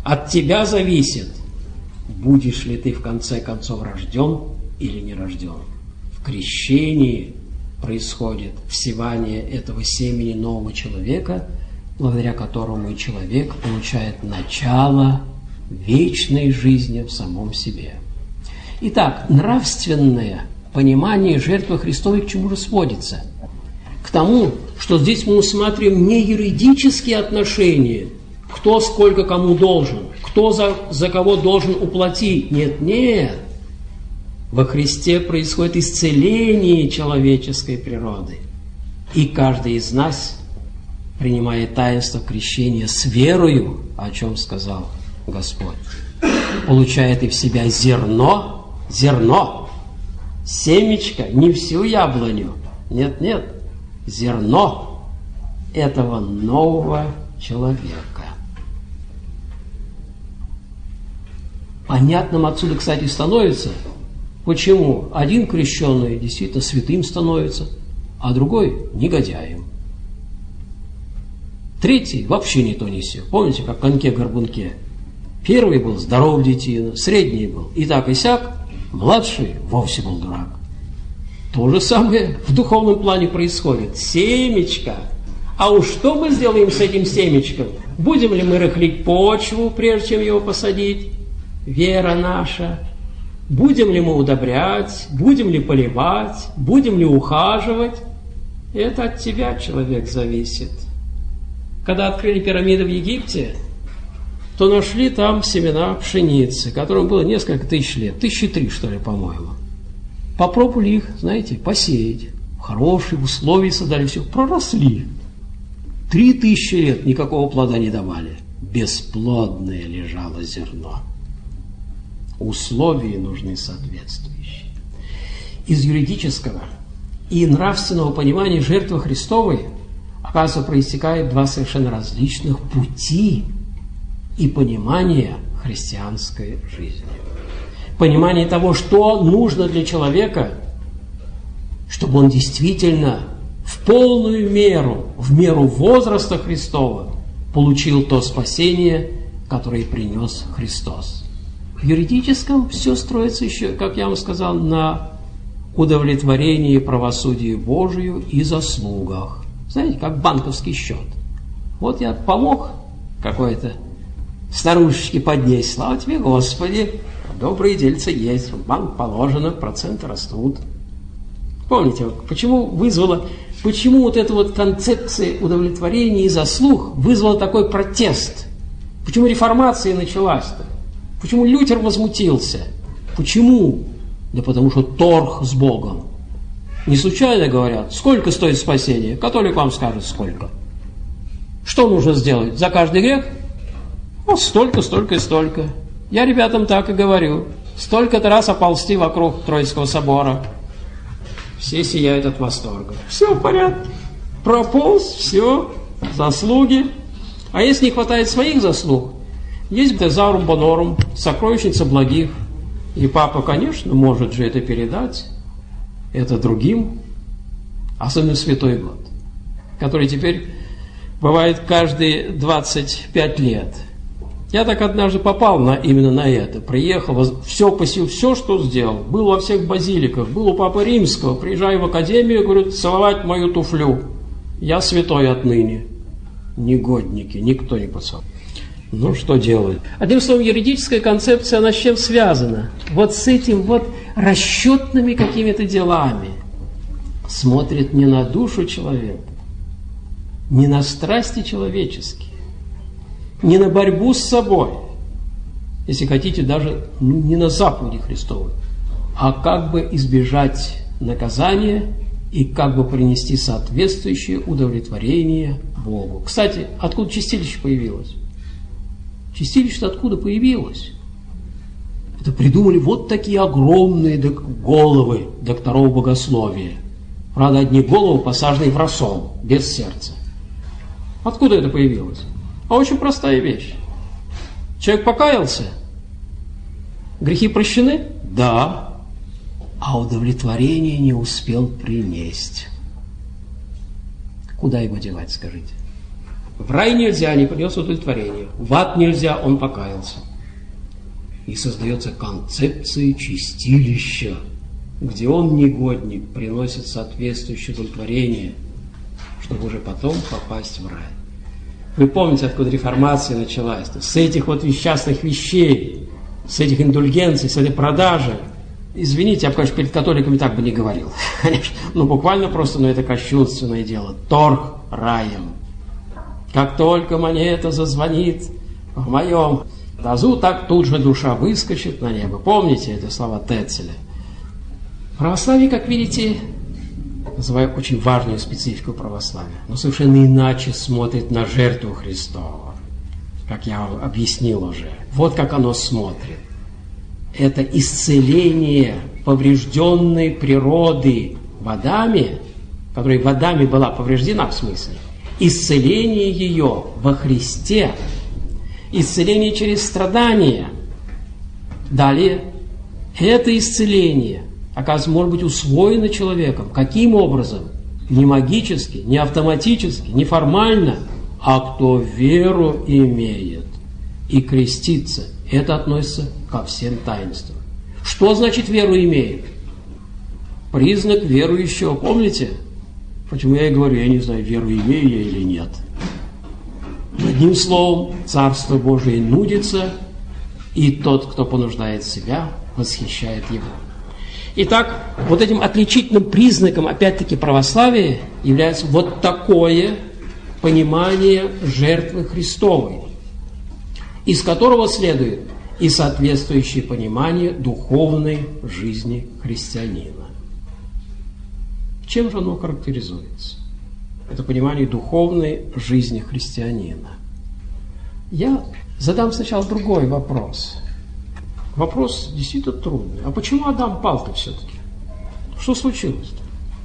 От тебя зависит, будешь ли ты в конце концов рожден или не рожден. В крещении происходит всевание этого семени нового человека, благодаря которому и человек получает начало вечной жизни в самом себе. Итак, нравственное понимание жертвы Христовой к чему же сводится? К тому, что здесь мы усматриваем не юридические отношения, кто сколько кому должен, кто за, за кого должен уплатить. Нет, нет. Во Христе происходит исцеление человеческой природы. И каждый из нас, принимая таинство крещения с верою, о чем сказал Господь, получает и в себя зерно, зерно, семечко, не всю яблоню, нет, нет, зерно этого нового человека. Понятным отсюда, кстати, становится, почему один крещенный действительно святым становится, а другой негодяем. Третий вообще не то не сё. Помните, как в коньке-горбунке? Первый был здоров детина, средний был и так и сяк, младший вовсе был дурак. То же самое в духовном плане происходит. Семечко. А уж что мы сделаем с этим семечком? Будем ли мы рыхлить почву, прежде чем его посадить? Вера наша. Будем ли мы удобрять? Будем ли поливать? Будем ли ухаживать? Это от тебя, человек, зависит. Когда открыли пирамиды в Египте, то нашли там семена пшеницы, которым было несколько тысяч лет, тысячи три, что ли, по-моему. Попробовали их, знаете, посеять. В хорошие условия создали все, проросли. Три тысячи лет никакого плода не давали. Бесплодное лежало зерно. Условия нужны соответствующие. Из юридического и нравственного понимания жертвы Христовой, оказывается, проистекает два совершенно различных пути и понимания христианской жизни. Понимание того, что нужно для человека, чтобы он действительно в полную меру, в меру возраста Христова, получил то спасение, которое принес Христос. В юридическом все строится еще, как я вам сказал, на удовлетворении правосудию Божию и заслугах. Знаете, как банковский счет. Вот я помог какой-то старушечке поднять, слава тебе, Господи, добрые дельцы есть, в банк положено, проценты растут. Помните, почему вызвала, почему вот эта вот концепция удовлетворения и заслуг вызвала такой протест? Почему реформация началась-то? Почему Лютер возмутился? Почему? Да потому что торг с Богом. Не случайно говорят, сколько стоит спасение? Католик вам скажет, сколько. Что нужно сделать? За каждый грех? Ну, столько, столько и столько. Я ребятам так и говорю. Столько-то раз оползти вокруг Троицкого собора. Все сияют от восторга. Все в порядке. Прополз, все, заслуги. А если не хватает своих заслуг, есть тезарум бонорум, сокровищница благих. И папа, конечно, может же это передать. Это другим, особенно святой год, который теперь бывает каждые двадцать пять лет. Я так однажды попал на, именно на это. Приехал, все посил, все, что сделал. Был во всех базиликах, был у Папы Римского. Приезжаю в академию, говорю, целовать мою туфлю. Я святой отныне. Негодники, никто не поцеловал. Ну, что делать? Одним словом, юридическая концепция, она с чем связана? Вот с этим вот расчетными какими-то делами. Смотрит не на душу человека, не на страсти человеческие, не на борьбу с собой, если хотите, даже не на заповеди Христовы, а как бы избежать наказания и как бы принести соответствующее удовлетворение Богу. Кстати, откуда чистилище появилось? Чистилище-то откуда появилось? Это придумали вот такие огромные головы докторов богословия. Правда, одни головы посажены в рассол, без сердца. Откуда это появилось? А очень простая вещь. Человек покаялся, грехи прощены? Да. А удовлетворение не успел принести. Куда его девать, скажите? В рай нельзя, не принес удовлетворения. В ад нельзя, он покаялся. И создается концепция чистилища, где он, негодник, приносит соответствующее удовлетворение, чтобы уже потом попасть в рай. Вы помните, откуда реформация началась? С этих вот несчастных вещей, с этих индульгенций, с этой продажи. Извините, я бы, конечно, перед католиками так бы не говорил. Конечно, ну буквально просто, но это кощунственное дело. Торг раем. Как только монета зазвонит в моем тазу, так тут же душа выскочит на небо. Помните это слова Тецеля? Православие, как видите, называю очень важную специфику православия, но совершенно иначе смотрит на жертву Христову, как я вам объяснил уже. Вот как оно смотрит. Это исцеление поврежденной природы в Адаме, которая в Адаме была повреждена, в смысле, исцеление ее во Христе, исцеление через страдания. Далее, это исцеление, оказывается, может быть усвоено человеком. Каким образом? Не магически, не автоматически, не формально, а кто веру имеет и крестится. Это относится ко всем таинствам. Что значит веру имеет? Признак верующего, помните? Почему я и говорю, я не знаю, веру имею я или нет. Одним словом, Царство Божие нудится, и тот, кто понуждает себя, восхищает его. Итак, вот этим отличительным признаком, опять-таки, православия является вот такое понимание жертвы Христовой, из которого следует и соответствующее понимание духовной жизни христианина. Чем же оно характеризуется? Это понимание духовной жизни христианина. Я задам сначала другой вопрос. Вопрос действительно трудный. А почему Адам пал-то все-таки? Что случилось-то?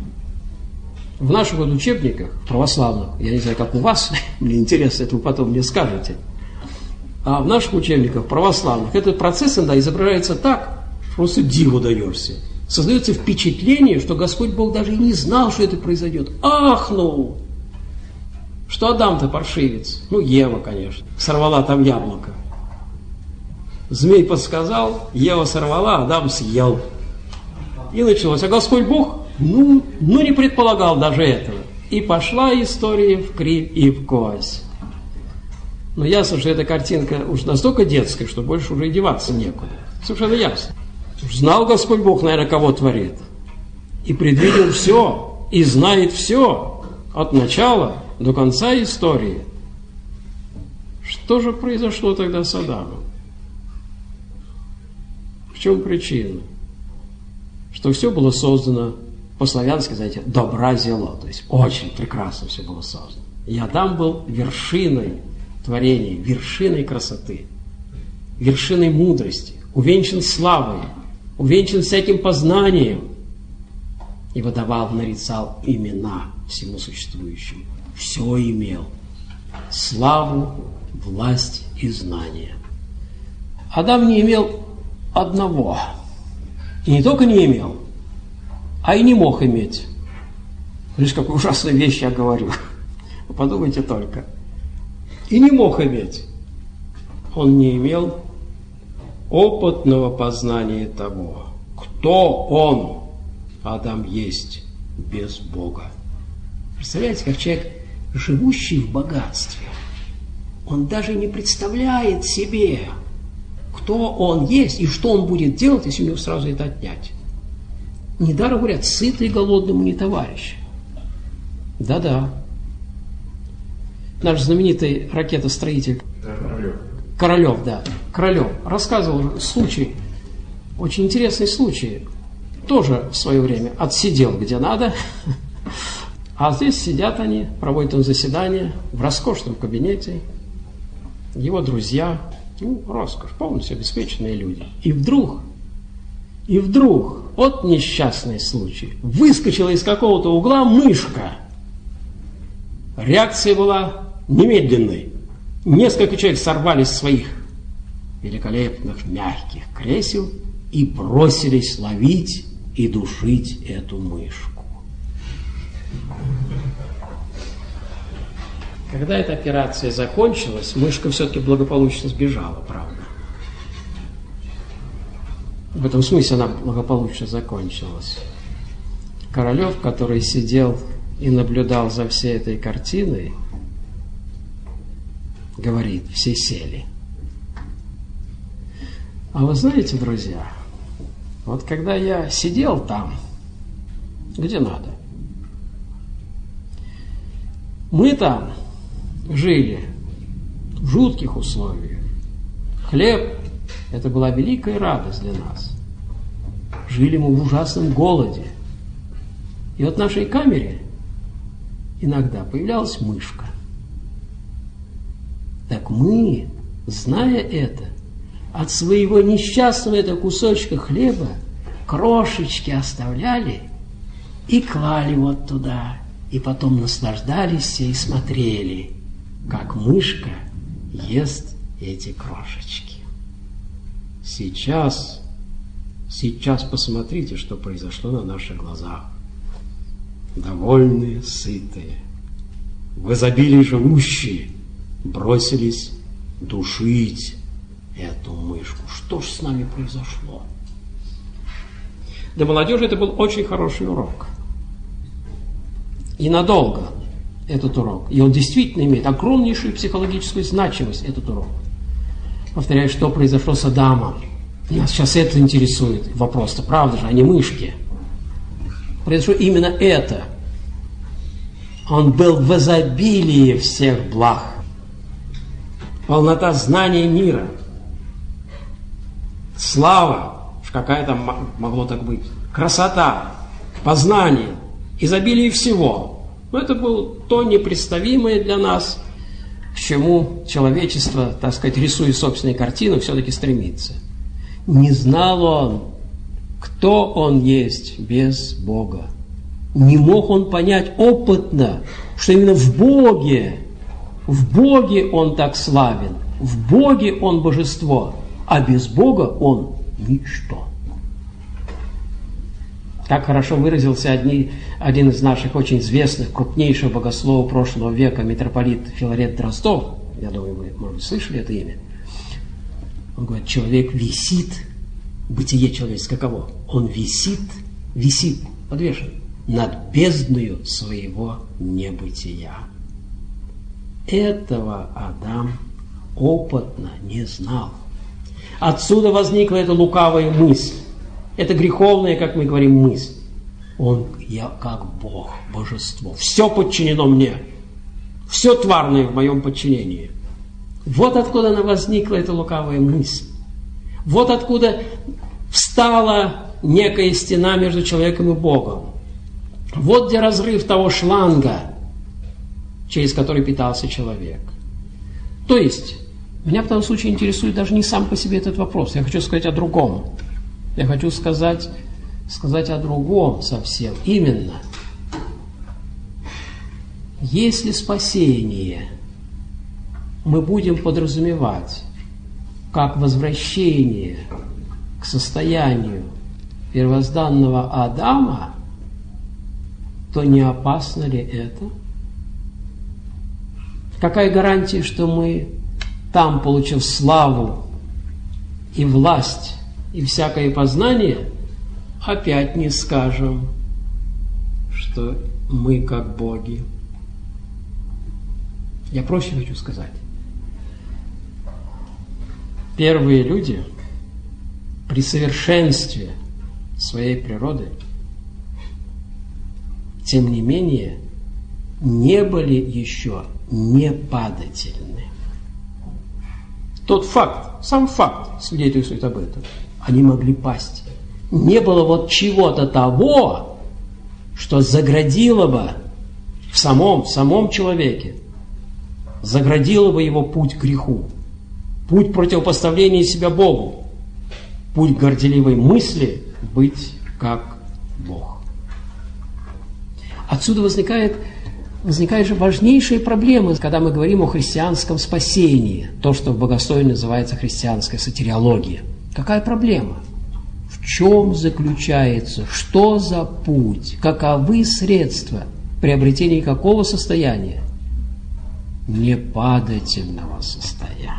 В наших вот учебниках православных, я не знаю, как у вас, мне интересно, это вы потом мне скажете, а в наших учебниках православных этот процесс иногда изображается так, просто диву даешься. Создается впечатление, что Господь Бог даже и не знал, что это произойдет. Ахнул! Что Адам-то паршивец? Ну, Ева, конечно. Сорвала там яблоко. Змей подсказал, Ева сорвала, Адам съел. И началось. А Господь Бог, ну, ну не предполагал даже этого. И пошла история в кривь и в кость. Но ясно, что эта картинка уж настолько детская, что больше уже и деваться некуда. Совершенно ясно. Знал Господь Бог, наверное, кого творит. И предвидел все, и знает все, от начала до конца истории. Что же произошло тогда с Адамом? В чем причина? Что все было создано, по-славянски, знаете, добра зело, то есть очень прекрасно все было создано. И Адам был вершиной творения, вершиной красоты, вершиной мудрости, увенчан славой, увенчан всяким познанием, и выдавал, нарицал имена всему существующему. Все имел. Славу, власть и знание. Адам не имел одного. И не только не имел, а и не мог иметь. Видишь, какую ужасную вещь я говорю. Подумайте только. И не мог иметь. Он не имел опытного познания того, кто он, Адам, есть без Бога. Представляете, как человек, живущий в богатстве, он даже не представляет себе, кто он есть и что он будет делать, если у него сразу это отнять. Недаром говорят, сытый голодному не товарищ. Да-да. Наш знаменитый ракетостроитель Королев. Королев, да, Королев рассказывал случай, очень интересный случай, тоже в свое время отсидел где надо, а здесь сидят они, проводят он заседание в роскошном кабинете, его друзья, ну, роскошь, полностью обеспеченные люди. И вдруг, и вдруг, вот несчастный случай, выскочила из какого-то угла мышка. Реакция была немедленной. Несколько человек сорвались с своих великолепных мягких кресел и бросились ловить и душить эту мышку. Когда эта операция закончилась, мышка все-таки благополучно сбежала, правда. В этом смысле она благополучно закончилась. Королев, который сидел и наблюдал за всей этой картиной, говорит, все сели. А вы знаете, друзья, вот когда я сидел там, где надо, мы там жили в жутких условиях. Хлеб – это была великая радость для нас. Жили мы в ужасном голоде. И вот в нашей камере иногда появлялась мышка. Так мы, зная это, от своего несчастного этого кусочка хлеба крошечки оставляли и клали вот туда. И потом наслаждались и смотрели, как мышка ест эти крошечки. Сейчас, сейчас посмотрите, что произошло на наших глазах. Довольные, сытые, в изобилии живущие, бросились душить эту мышку. Что ж с нами произошло? Для молодежи это был очень хороший урок. И надолго этот урок. И он действительно имеет огромнейшую психологическую значимость, этот урок. Повторяю, что произошло с Адамом. Нас сейчас это интересует вопрос-то, правда же, а не мышки. Произошло именно это. Он был в изобилии всех благ. Полнота знания мира. Слава, какая там могло так быть. Красота, познание, изобилие всего. Но это было то непредставимое для нас, к чему человечество, так сказать, рисуя собственные картины, все-таки стремится. Не знал он, кто он есть без Бога. Не мог он понять опытно, что именно в Боге, в Боге он так славен, в Боге он божество, а без Бога он ничто. Как хорошо выразился одни, один из наших очень известных, крупнейших богословов прошлого века, митрополит Филарет Дроздов, я думаю, вы, может быть, слышали это имя. Он говорит, человек висит, бытие человеческое каково? Он висит, висит, подвешен над бездною своего небытия. Этого Адам опытно не знал. Отсюда возникла эта лукавая мысль. Это греховная, как мы говорим, мысль. Он, я как Бог, божество. Все подчинено мне. Все тварное в моем подчинении. Вот откуда она возникла, эта лукавая мысль. Вот откуда встала некая стена между человеком и Богом. Вот где разрыв того шланга, через который питался человек. То есть, меня в данном случае интересует даже не сам по себе этот вопрос. Я хочу сказать о другом. Я хочу сказать, сказать о другом совсем. Именно, если спасение мы будем подразумевать как возвращение к состоянию первозданного Адама, то не опасно ли это? Какая гарантия, что мы там, получив славу и власть, и всякое познание, опять не скажем, что мы как боги? Я проще хочу сказать. Первые люди при совершенстве своей природы, тем не менее, не были еще непадательны. Тот факт, сам факт свидетельствует об этом. Они могли пасть. Не было вот чего-то того, что заградило бы в самом, в самом человеке, заградило бы его путь к греху, путь противопоставления себя Богу, путь горделивой мысли быть как Бог. Отсюда возникает, возникает же важнейшая проблема, когда мы говорим о христианском спасении, то, что в богословии называется христианская сотириология. Какая проблема? В чем заключается, что за путь, каковы средства приобретения какого состояния? непадательного состояния.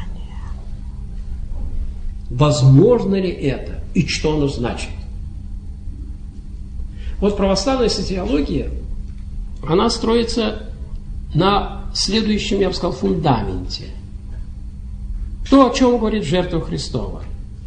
Возможно ли это? И что оно значит? Вот православная сотиология, она строится на следующем, я бы сказал, фундаменте. То, о чем говорит жертва Христова.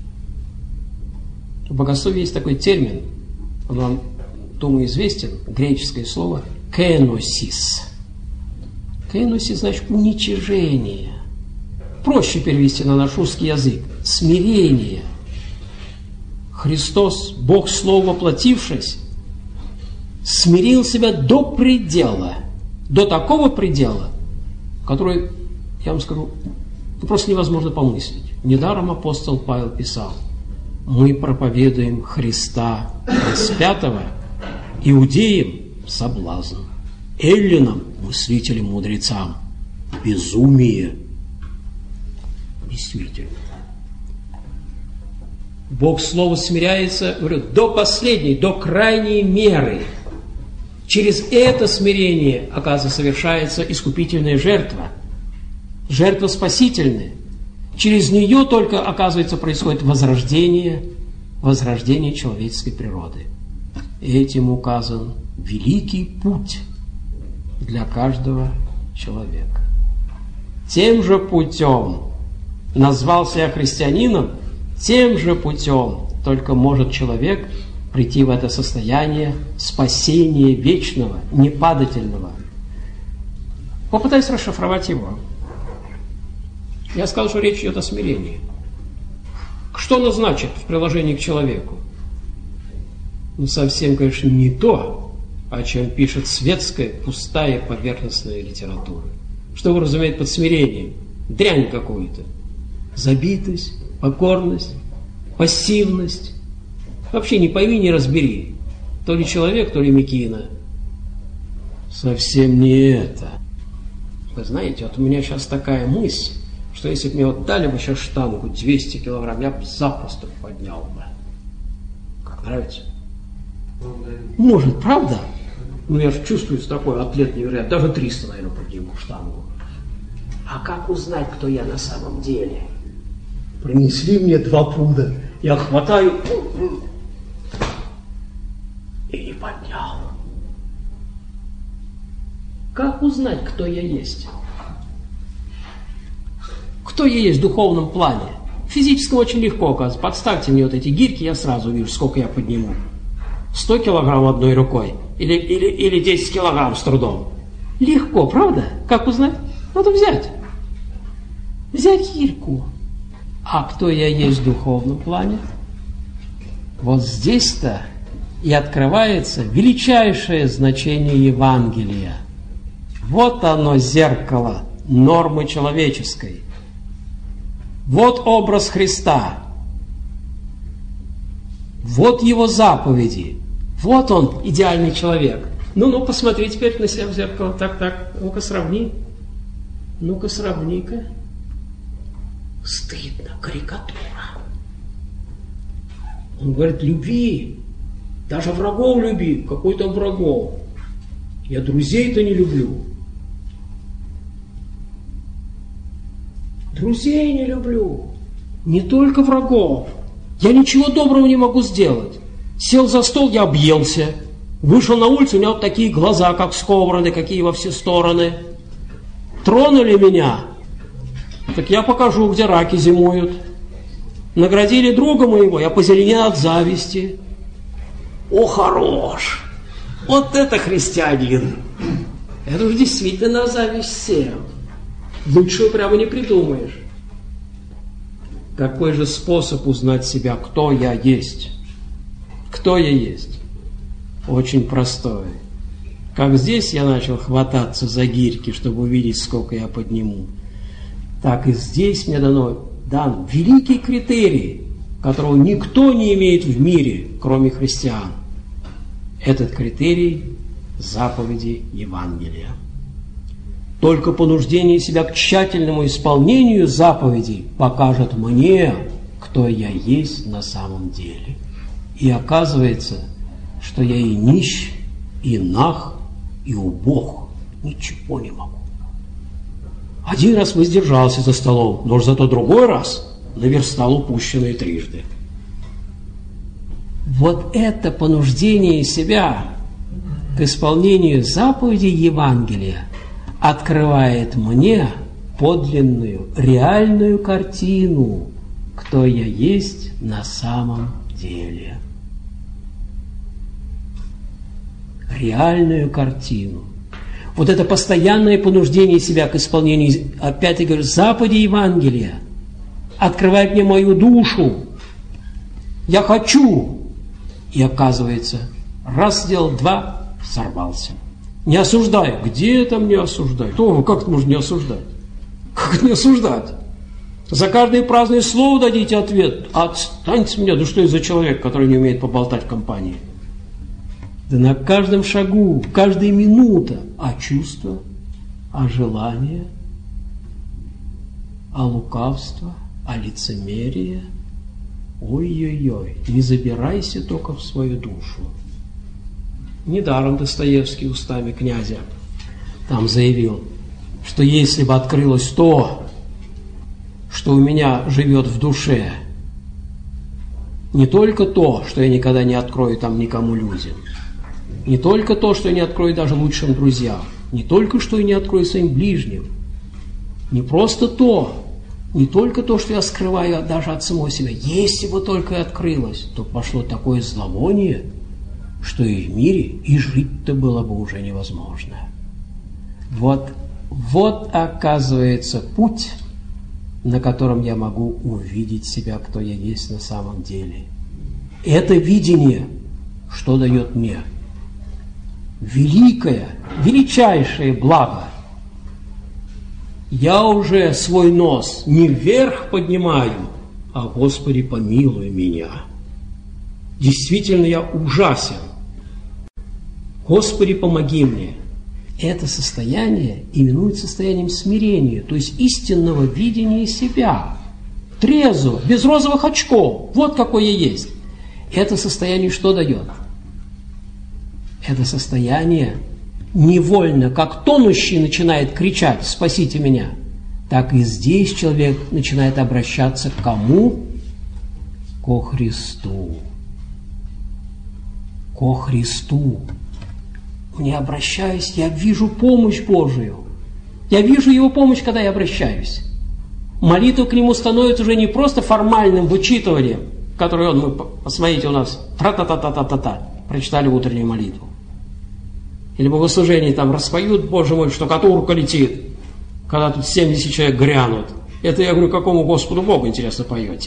В богословии есть такой термин, он вам, думаю, известен, греческое слово «кеносис». «Кеносис» значит уничижение. Проще перевести на наш русский язык. Смирение. Христос, Бог Слово воплотившись, смирил себя до предела, до такого предела, который, я вам скажу, просто невозможно помыслить. Недаром апостол Павел писал: мы проповедуем Христа распятого, иудеям соблазн, эллинам, мыслителям, мудрецам безумие. Действительно. Бог Слово смиряется, говорю, до последней, до крайней меры. Через это смирение, оказывается, совершается искупительная жертва. Жертва спасительная. Через нее только, оказывается, происходит возрождение, возрождение человеческой природы. Этим указан великий путь для каждого человека. Тем же путем назвался я христианином, тем же путем только может человек прийти в это состояние спасения вечного, непадательного. Попытаюсь расшифровать его. Я сказал, что речь идет о смирении. Что оно значит в приложении к человеку? Ну, совсем, конечно, не то, о чем пишет светская, пустая, поверхностная литература. Что вы разумеете под смирением? Дрянь какую-то. Забитость, покорность, пассивность. Вообще не пойми, не разбери. То ли человек, то ли мекина. Совсем не это. Вы знаете, вот у меня сейчас такая мысль, что если бы мне вот дали бы сейчас штангу двести килограмм, я бы запросто поднял бы. Как нравится? Может, правда? Ну, я же чувствую, что такой атлет невероятный. Даже триста, наверное, подниму штангу. А как узнать, кто я на самом деле? Принесли мне два пуда. Я хватаю и не поднял. Как узнать, кто я есть? Кто я есть в духовном плане? В физическом очень легко, оказывается. Подставьте мне вот эти гирьки, я сразу вижу, сколько я подниму. сто килограмм одной рукой или, или, или десять килограмм с трудом. Легко, правда? Как узнать? Надо взять. Взять гирьку. А кто я есть в духовном плане? Вот здесь-то и открывается величайшее значение Евангелия. Вот оно, зеркало нормы человеческой. Вот образ Христа. Вот его заповеди. Вот он, идеальный человек. Ну-ну, посмотри теперь на себя в зеркало. Так-так, ну-ка сравни. Ну-ка сравни-ка. Стыдно, карикатура. Он говорит, люби. Даже врагов люби. Какой там врагов? Я друзей-то не люблю. Друзей не люблю. Не только врагов. Я ничего доброго не могу сделать. Сел за стол, я объелся. Вышел на улицу, у меня вот такие глаза, как сковороды, какие во все стороны. Тронули меня. Так я покажу, где раки зимуют. Наградили друга моего, я позеленел от зависти. О, хорош! Вот это христианин! Это уж действительно зависть всем. Лучшего прямо не придумаешь. Какой же способ узнать себя, кто я есть? Кто я есть? Очень простой. Как здесь я начал хвататься за гирьки, чтобы увидеть, сколько я подниму, так и здесь мне дано, дан великий критерий, которого никто не имеет в мире, кроме христиан. Этот критерий – заповеди Евангелия. Только понуждение себя к тщательному исполнению заповедей покажет мне, кто я есть на самом деле. И оказывается, что я и нищ, и наг, и убог, ничего не могу. Один раз воздержался за столом, но зато другой раз наверстал упущенное трижды. Вот это понуждение себя к исполнению заповедей Евангелия открывает мне подлинную, реальную картину, кто я есть на самом деле. Реальную картину. Вот это постоянное понуждение себя к исполнению, опять-таки говорю, заповедей Евангелия открывает мне мою душу. Я хочу. И оказывается, раз сделал, два, сорвался. Не осуждаю. Где там не осуждать? О, как это можно не осуждать? Как это не осуждать? За каждое праздное слово дадите ответ. Отстаньте меня, да что это за человек, который не умеет поболтать в компании? Да на каждом шагу, каждая минута. А чувства, а желания, а лукавство, а лицемерие. Ой-ой-ой, не забирайся только в свою душу. Недаром Достоевский устами князя там заявил, что если бы открылось то, что у меня живет в душе, не только то, что я никогда не открою там никому людям, не только то, что я не открою даже лучшим друзьям, не только что я не открою своим ближним, не просто то, не только то, что я скрываю даже от самого себя. Если бы только и открылось, то пошло такое зловоние, что и в мире, и жить-то было бы уже невозможно. Вот, вот оказывается путь, на котором я могу увидеть себя, кто я есть на самом деле. Это видение, что дает мне? Великое, величайшее благо. Я уже свой нос не вверх поднимаю, а Господи, помилуй меня. Действительно, я ужасен. Господи, помоги мне. Это состояние именуется состоянием смирения, то есть истинного видения себя. Трезво, без розовых очков. Вот какой я есть. Это состояние что дает? Это состояние невольно, как тонущий начинает кричать «спасите меня», так и здесь человек начинает обращаться к кому? Ко Христу. Ко Христу. Не обращаюсь, я вижу помощь Божию. Я вижу Его помощь, когда я обращаюсь. Молитва к Нему становится уже не просто формальным вычитыванием, которое он, мы, посмотрите, у нас тра-та-та-та-та-та-та, прочитали утреннюю молитву. Или богослужение там распоют, Боже мой, штукатурка летит, когда тут семьдесят человек грянут. Это, я говорю, какому Господу Богу, интересно, поете?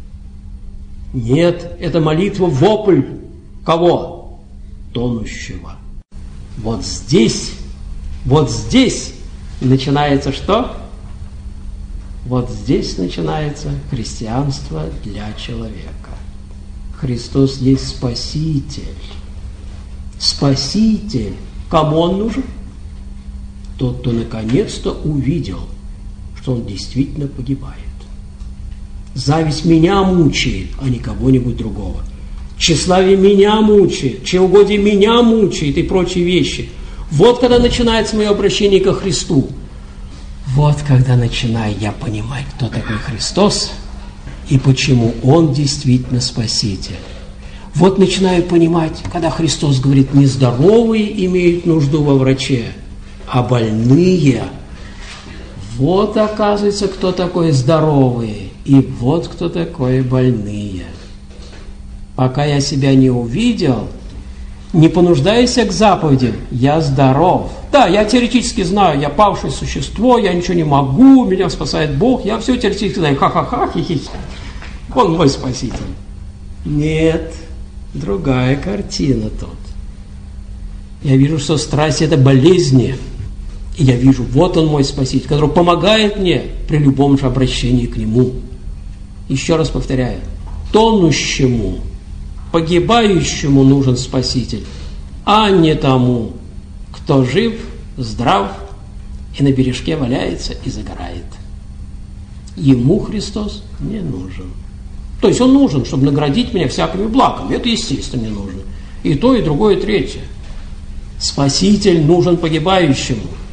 Нет, это молитва вопль. Кого? Тонущего. Вот здесь, вот здесь начинается что? Вот здесь начинается христианство для человека. Христос есть Спаситель. Спаситель. Кому он нужен? Тот, кто наконец-то увидел, что он действительно погибает. Зависть меня мучает, а не кого-нибудь другого. Тщеславие меня мучает, чревоугодие меня мучает и прочие вещи. Вот когда начинается мое обращение ко Христу. Вот когда начинаю я понимать, кто такой Христос и почему Он действительно Спаситель. Вот начинаю понимать, когда Христос говорит, не здоровые имеют нужду во враче, а больные. Вот оказывается, кто такой здоровые, и вот кто такой больные. Пока я себя не увидел, не понуждаюсь к заповедям, я здоров. Да, я теоретически знаю, я павшее существо, я ничего не могу, меня спасает Бог, я все теоретически знаю, ха-ха-ха, хи-хи. Он мой Спаситель. Нет, другая картина тут. Я вижу, что страсть – это болезни. И я вижу, вот он мой Спаситель, который помогает мне при любом же обращении к Нему. Еще раз повторяю, тонущему, погибающему нужен Спаситель, а не тому, кто жив, здрав и на бережке валяется и загорает. Ему Христос не нужен. То есть Он нужен, чтобы наградить меня всякими благами. Это естественно не нужно. И то, и другое, и третье. Спаситель нужен погибающему.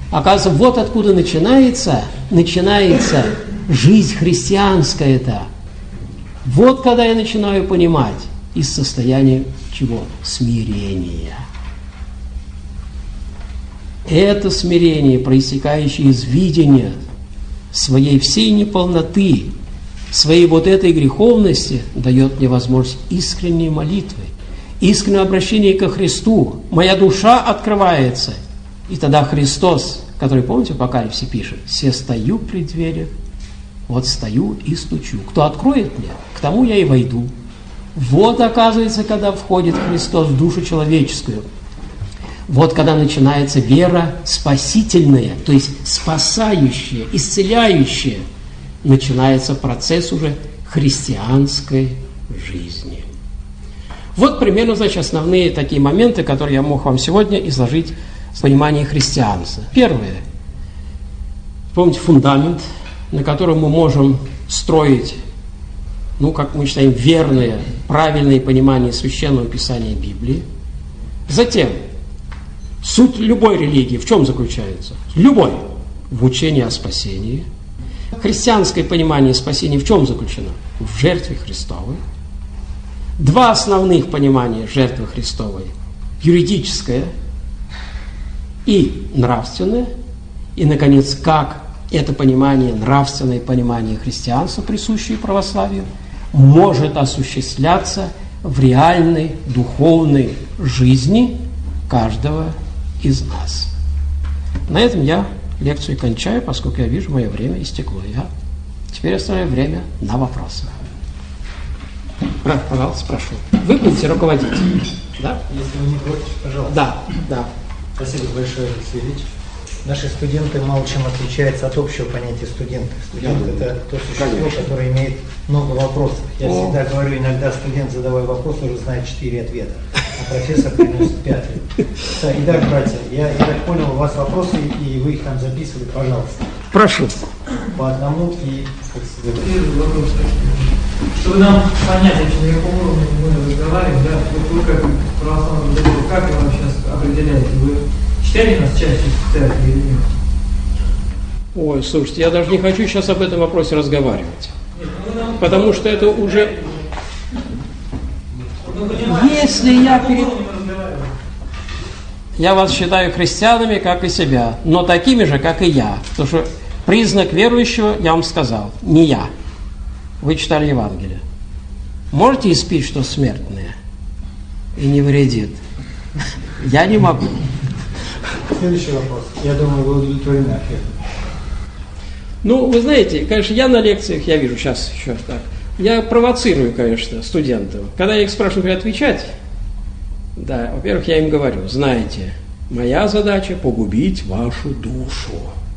Оказывается, вот откуда начинается, начинается жизнь христианская-то. Вот когда я начинаю понимать из состояния чего? Смирения. Это смирение, проистекающее из видения своей всей неполноты, своей вот этой греховности, дает мне возможность искренней молитвы, искреннего обращения ко Христу. Моя душа открывается. И тогда Христос, который, помните, в Апокалипсе пишет, «Се стою при дверях, вот стою и стучу. Кто откроет мне, к тому я и войду». Вот, оказывается, когда входит Христос в душу человеческую. Вот когда начинается вера спасительная, то есть спасающая, исцеляющая, начинается процесс уже христианской жизни. Вот примерно, значит, основные такие моменты, которые я мог вам сегодня изложить в понимании христианства. Первое. Помните фундамент, на котором мы можем строить, ну, как мы считаем, верное, правильное понимание Священного Писания Библии. Затем, суть любой религии в чем заключается? Любой. В учении о спасении. Христианское понимание спасения в чем заключено? В жертве Христовой. Два основных понимания жертвы Христовой. Юридическое и нравственное. И, наконец, как это понимание, нравственное понимание христианства, присущее православию, может осуществляться в реальной духовной жизни каждого из нас. На этом я лекцию кончаю, поскольку я вижу, мое время истекло. Я теперь оставляю время на вопросы. Пожалуйста, прошу. Вы будете руководить, да? Если вы не против, пожалуйста. Да, да. Спасибо большое, Алексей Ильич. Наши студенты мало чем отличаются от общего понятия студента. Студент – это то существо, Конечно. Которое имеет много вопросов. Я О. всегда говорю, иногда студент, задавая вопрос, уже знает четыре ответа, а профессор приносит пятый. Итак, братья, я, я так понял, у вас вопросы, и вы их там записывали, пожалуйста. Прошу. По одному и... Вопрос. Чтобы нам понять, на каком уровне мы разговариваем, да, вот вы как православный, как вы вам сейчас определяете? Вы читали нас чаще в церкви или нет? Ой, слушайте, я даже не хочу сейчас об этом вопросе разговаривать. Нет, ну, потому что это уже... Если я перед... Я вас считаю христианами, как и себя, но такими же, как и я. Потому что признак верующего, я вам сказал, не я. Вы читали Евангелие. Можете испить, что смертное и не вредит? Я не могу. Следующий вопрос. Я думаю, вы удовлетворены ответом. Ну, вы знаете, конечно, я на лекциях, я вижу сейчас еще так, я провоцирую, конечно, студентов. Когда я их спрашиваю, например, отвечать, да, во-первых, я им говорю, знаете, моя задача погубить вашу душу.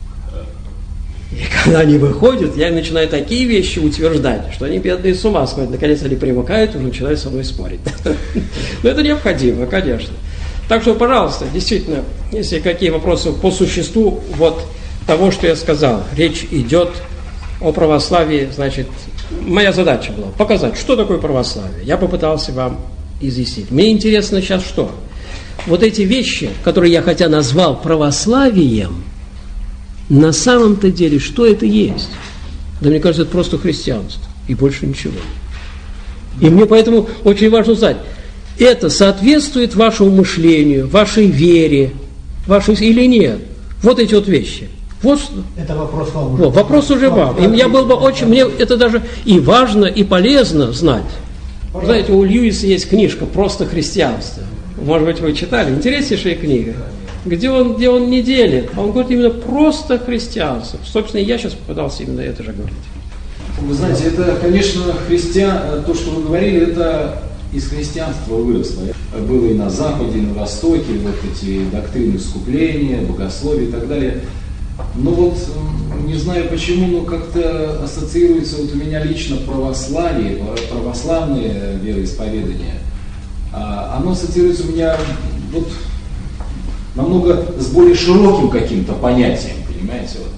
И когда они выходят, я начинаю такие вещи утверждать, что они бедные с ума сходят. Наконец они привыкают, уже начинают со мной спорить. Но это необходимо, конечно. Так что, пожалуйста, действительно, если какие вопросы по существу вот того, что я сказал, речь идет о православии, значит, моя задача была показать, что такое православие. Я попытался вам изъяснить. Мне интересно сейчас что? Вот эти вещи, которые я хотя назвал православием, на самом-то деле, что это есть? Да мне кажется, это просто христианство, и больше ничего. И мне поэтому очень важно знать, это соответствует вашему мышлению, вашей вере, вашей или нет? Вот эти вот вещи. Вот, это вопрос вам уже. Вот, вопрос уже вам. И я был бы очень, мне это даже и важно, и полезно знать. Вы знаете, у Льюиса есть книжка «Просто христианство». Может быть, вы читали? Интереснейшая книга. Где он, где он не делит. Он говорит именно просто христианство. Собственно, я сейчас попытался именно это же говорить. Вы знаете, это, конечно, христиан... то, что вы говорили, это из христианства выросло. Было и на Западе, и на Востоке, вот эти доктрины искупления, богословия и так далее. Но вот, не знаю почему, но как-то ассоциируется вот у меня лично православие, православное вероисповедание. Оно ассоциируется у меня вот намного с более широким каким-то понятием, понимаете? Вот.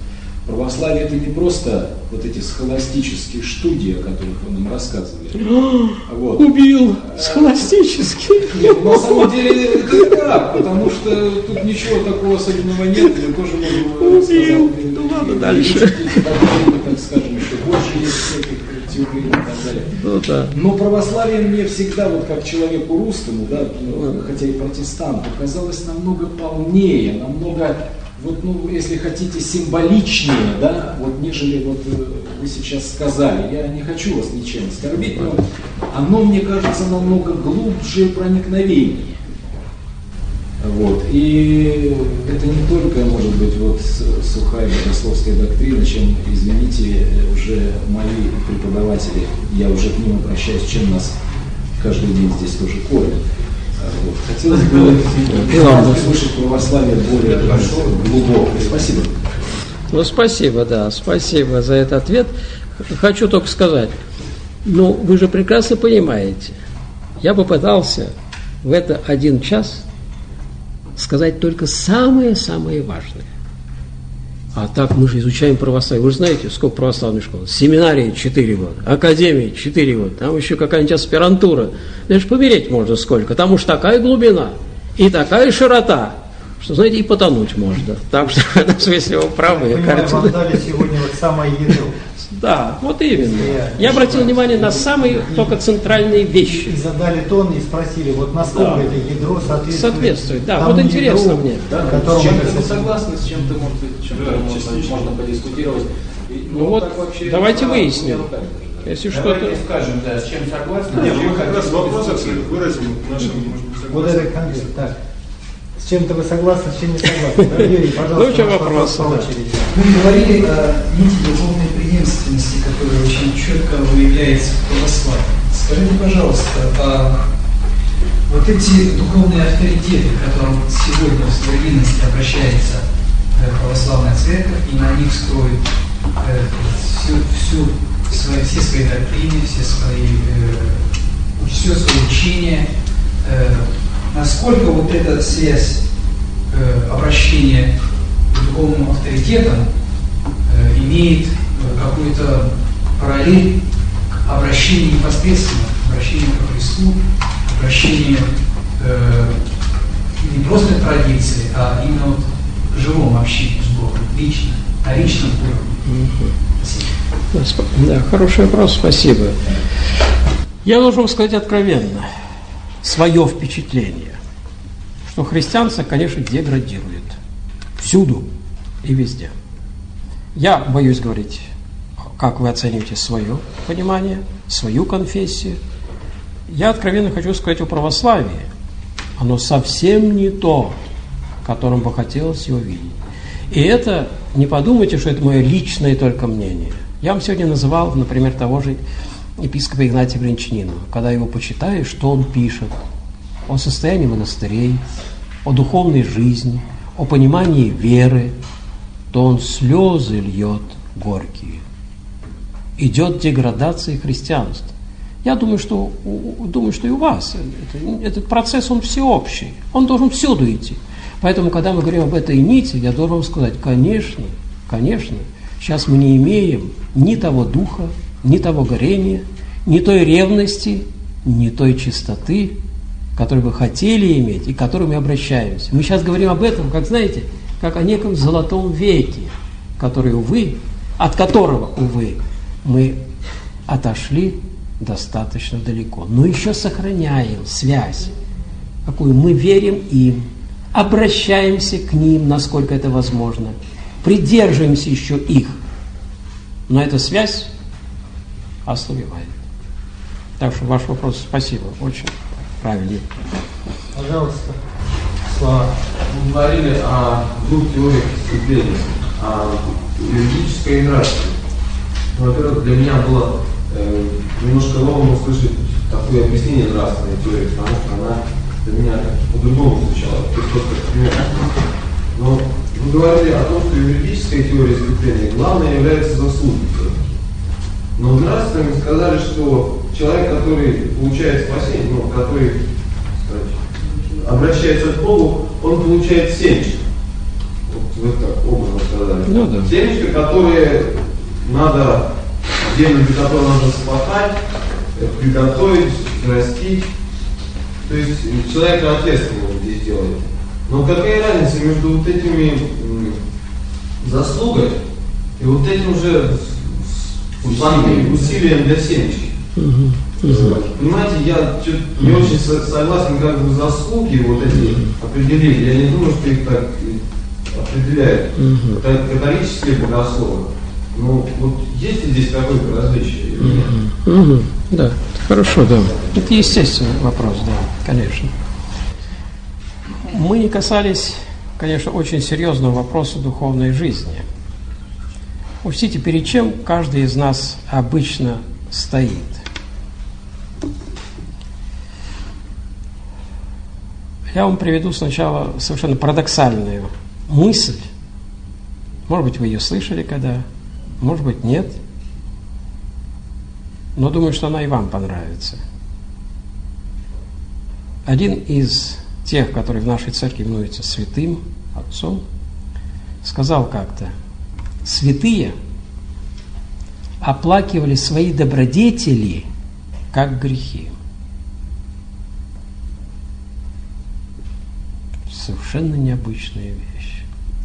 Православие это не просто вот эти схоластические студии, о которых вы нам рассказывали. Вот. Убил схоластически. Нет, на самом деле это так, потому что тут ничего такого особенного нет. Мы тоже можем сказать, Ну ладно, дальше. Так скажем, еще больше есть всяких теорий и так далее. Ну, да. Но православие мне всегда, вот как человеку русскому, да, хотя и протестанту, казалось намного полнее, намного, вот, ну, если хотите, символичнее, да, вот, нежели вот вы сейчас сказали. Я не хочу вас ничем оскорбить, но оно, мне кажется, намного глубже проникновение. Вот. И это не только, может быть, вот сухая богословская доктрина, чем, извините, уже мои преподаватели, я уже к ним обращаюсь, чем нас каждый день здесь тоже кормят. Вот. Хотелось бы слышать православие более глубоко. Спасибо. Ну, спасибо, да, спасибо за этот ответ. Хочу только сказать, ну, вы же прекрасно понимаете, я попытался в это один час сказать только самое-самое важное. А так мы же изучаем православие. Вы же знаете, сколько православных школ? Семинарии четыре года, академии четыре года, там еще какая-нибудь аспирантура. Даже помереть можно сколько. Там уж такая глубина и такая широта, что, знаете, и потонуть можно. Так что в этом смысле вы правы. Я понимаю, вам дали сегодня вот самое ядро. Да, вот именно. Я обратил внимание на самые только центральные вещи. И задали тон и спросили, вот насколько Да. это ядро соответствует. Соответствует, да. тому Вот интересно ядру, мне. Да, которому с чем-то мы вы согласны, с чем-то, может быть, чем-то Да, можно, частично. можно подискутировать. И, Ну вот, так вообще, давайте а, выясним. у меня руками даже. Если что-то... Давайте скажем, да, с чем согласны. Нет, а с мы чем как раз в хотим вопросах дискутировать. выразим наши, может быть, Вот согласие. это конкретно. Так. С чем-то вы согласны, с чем не согласны. Да, Юрий, пожалуйста, Ну, у тебя ваш вопрос, по да. очереди. Вы говорили о нити духовной преемственности, которая очень четко выявляется в православии. Скажите, пожалуйста, а вот эти духовные авторитеты, к которым сегодня в современности обращается э, православная церковь, и на них строит э, всю, всю свои, все свои доктрины, все свои, э, все свое учение, э, насколько вот эта связь э, обращения к духовным авторитетам э, имеет э, какую-то параллель к обращению непосредственно, к обращению к Христу, к обращению э, не просто к традиции, а именно вот к живому общению с Богом, лично, на личном уровне. Спасибо. Да, хороший вопрос, спасибо. Я должен вам сказать откровенно свое впечатление, что христианство, конечно, деградирует всюду и везде. Я боюсь говорить, как вы оцениваете свое понимание, свою конфессию. Я откровенно хочу сказать о православии. Оно совсем не то, которым бы хотелось его видеть. И это, не подумайте, что это мое личное только мнение. Я вам сегодня называл, например, того же епископа Игнатия Брянчанина. Когда его почитаешь, что он пишет о состоянии монастырей, о духовной жизни, о понимании веры, то он слезы льет горькие. Идет деградация христианства. Я думаю, что, думаю, что и у вас это, этот процесс, он всеобщий, он должен всюду идти. Поэтому, когда мы говорим об этой нити, я должен сказать, конечно, конечно, сейчас мы не имеем ни того духа, ни того горения, ни той ревности, ни той чистоты, которую вы хотели иметь и к которой мы обращаемся. Мы сейчас говорим об этом, как, знаете, как о неком золотом веке, который, увы, от которого, увы, мы отошли достаточно далеко, но еще сохраняем связь, какую мы верим им, обращаемся к ним, насколько это возможно, придерживаемся еще их, но эта связь ослабевает. Так что ваш вопрос, спасибо, очень правильный. Пожалуйста, слова. Мы говорили о двух теориях преступления, о юридической и нравственной. Ну, во-первых, для меня было э, немножко новым услышать такое объяснение нравственной теории, потому что она для меня по-другому звучала. Но вы говорили о том, что юридическая теория преступления главное является заслугой. Но в нравственной сказали, что человек, который получает спасение, ну, который, сказать, обращается к Богу, он получает семечко. Вот вы так образно сказали. Ну, да. Семечко, которое надо, землю, для которой надо спахать, приготовить, растить. То есть человек ответственный здесь делает. Но какая разница между вот этими м, заслугой и вот этим уже усилием, усилием для семечки? Угу. Угу. Понимаете, я не очень согласен, как бы заслуги вот эти определить. Я не думаю, что их так определяют Угу. католические богословы. Ну, вот есть ли здесь какое-то различие или нет? Угу. Да, хорошо, да. Это естественный вопрос, да, конечно. Мы не касались, конечно, очень серьезного вопроса духовной жизни. Учтите, перед чем каждый из нас обычно стоит. Я вам приведу сначала совершенно парадоксальную мысль. Может быть, вы ее слышали когда, может быть, нет. Но думаю, что она и вам понравится. Один из тех, который в нашей церкви именуется святым отцом, сказал как-то: святые оплакивали свои добродетели как грехи. Совершенно необычная вещь.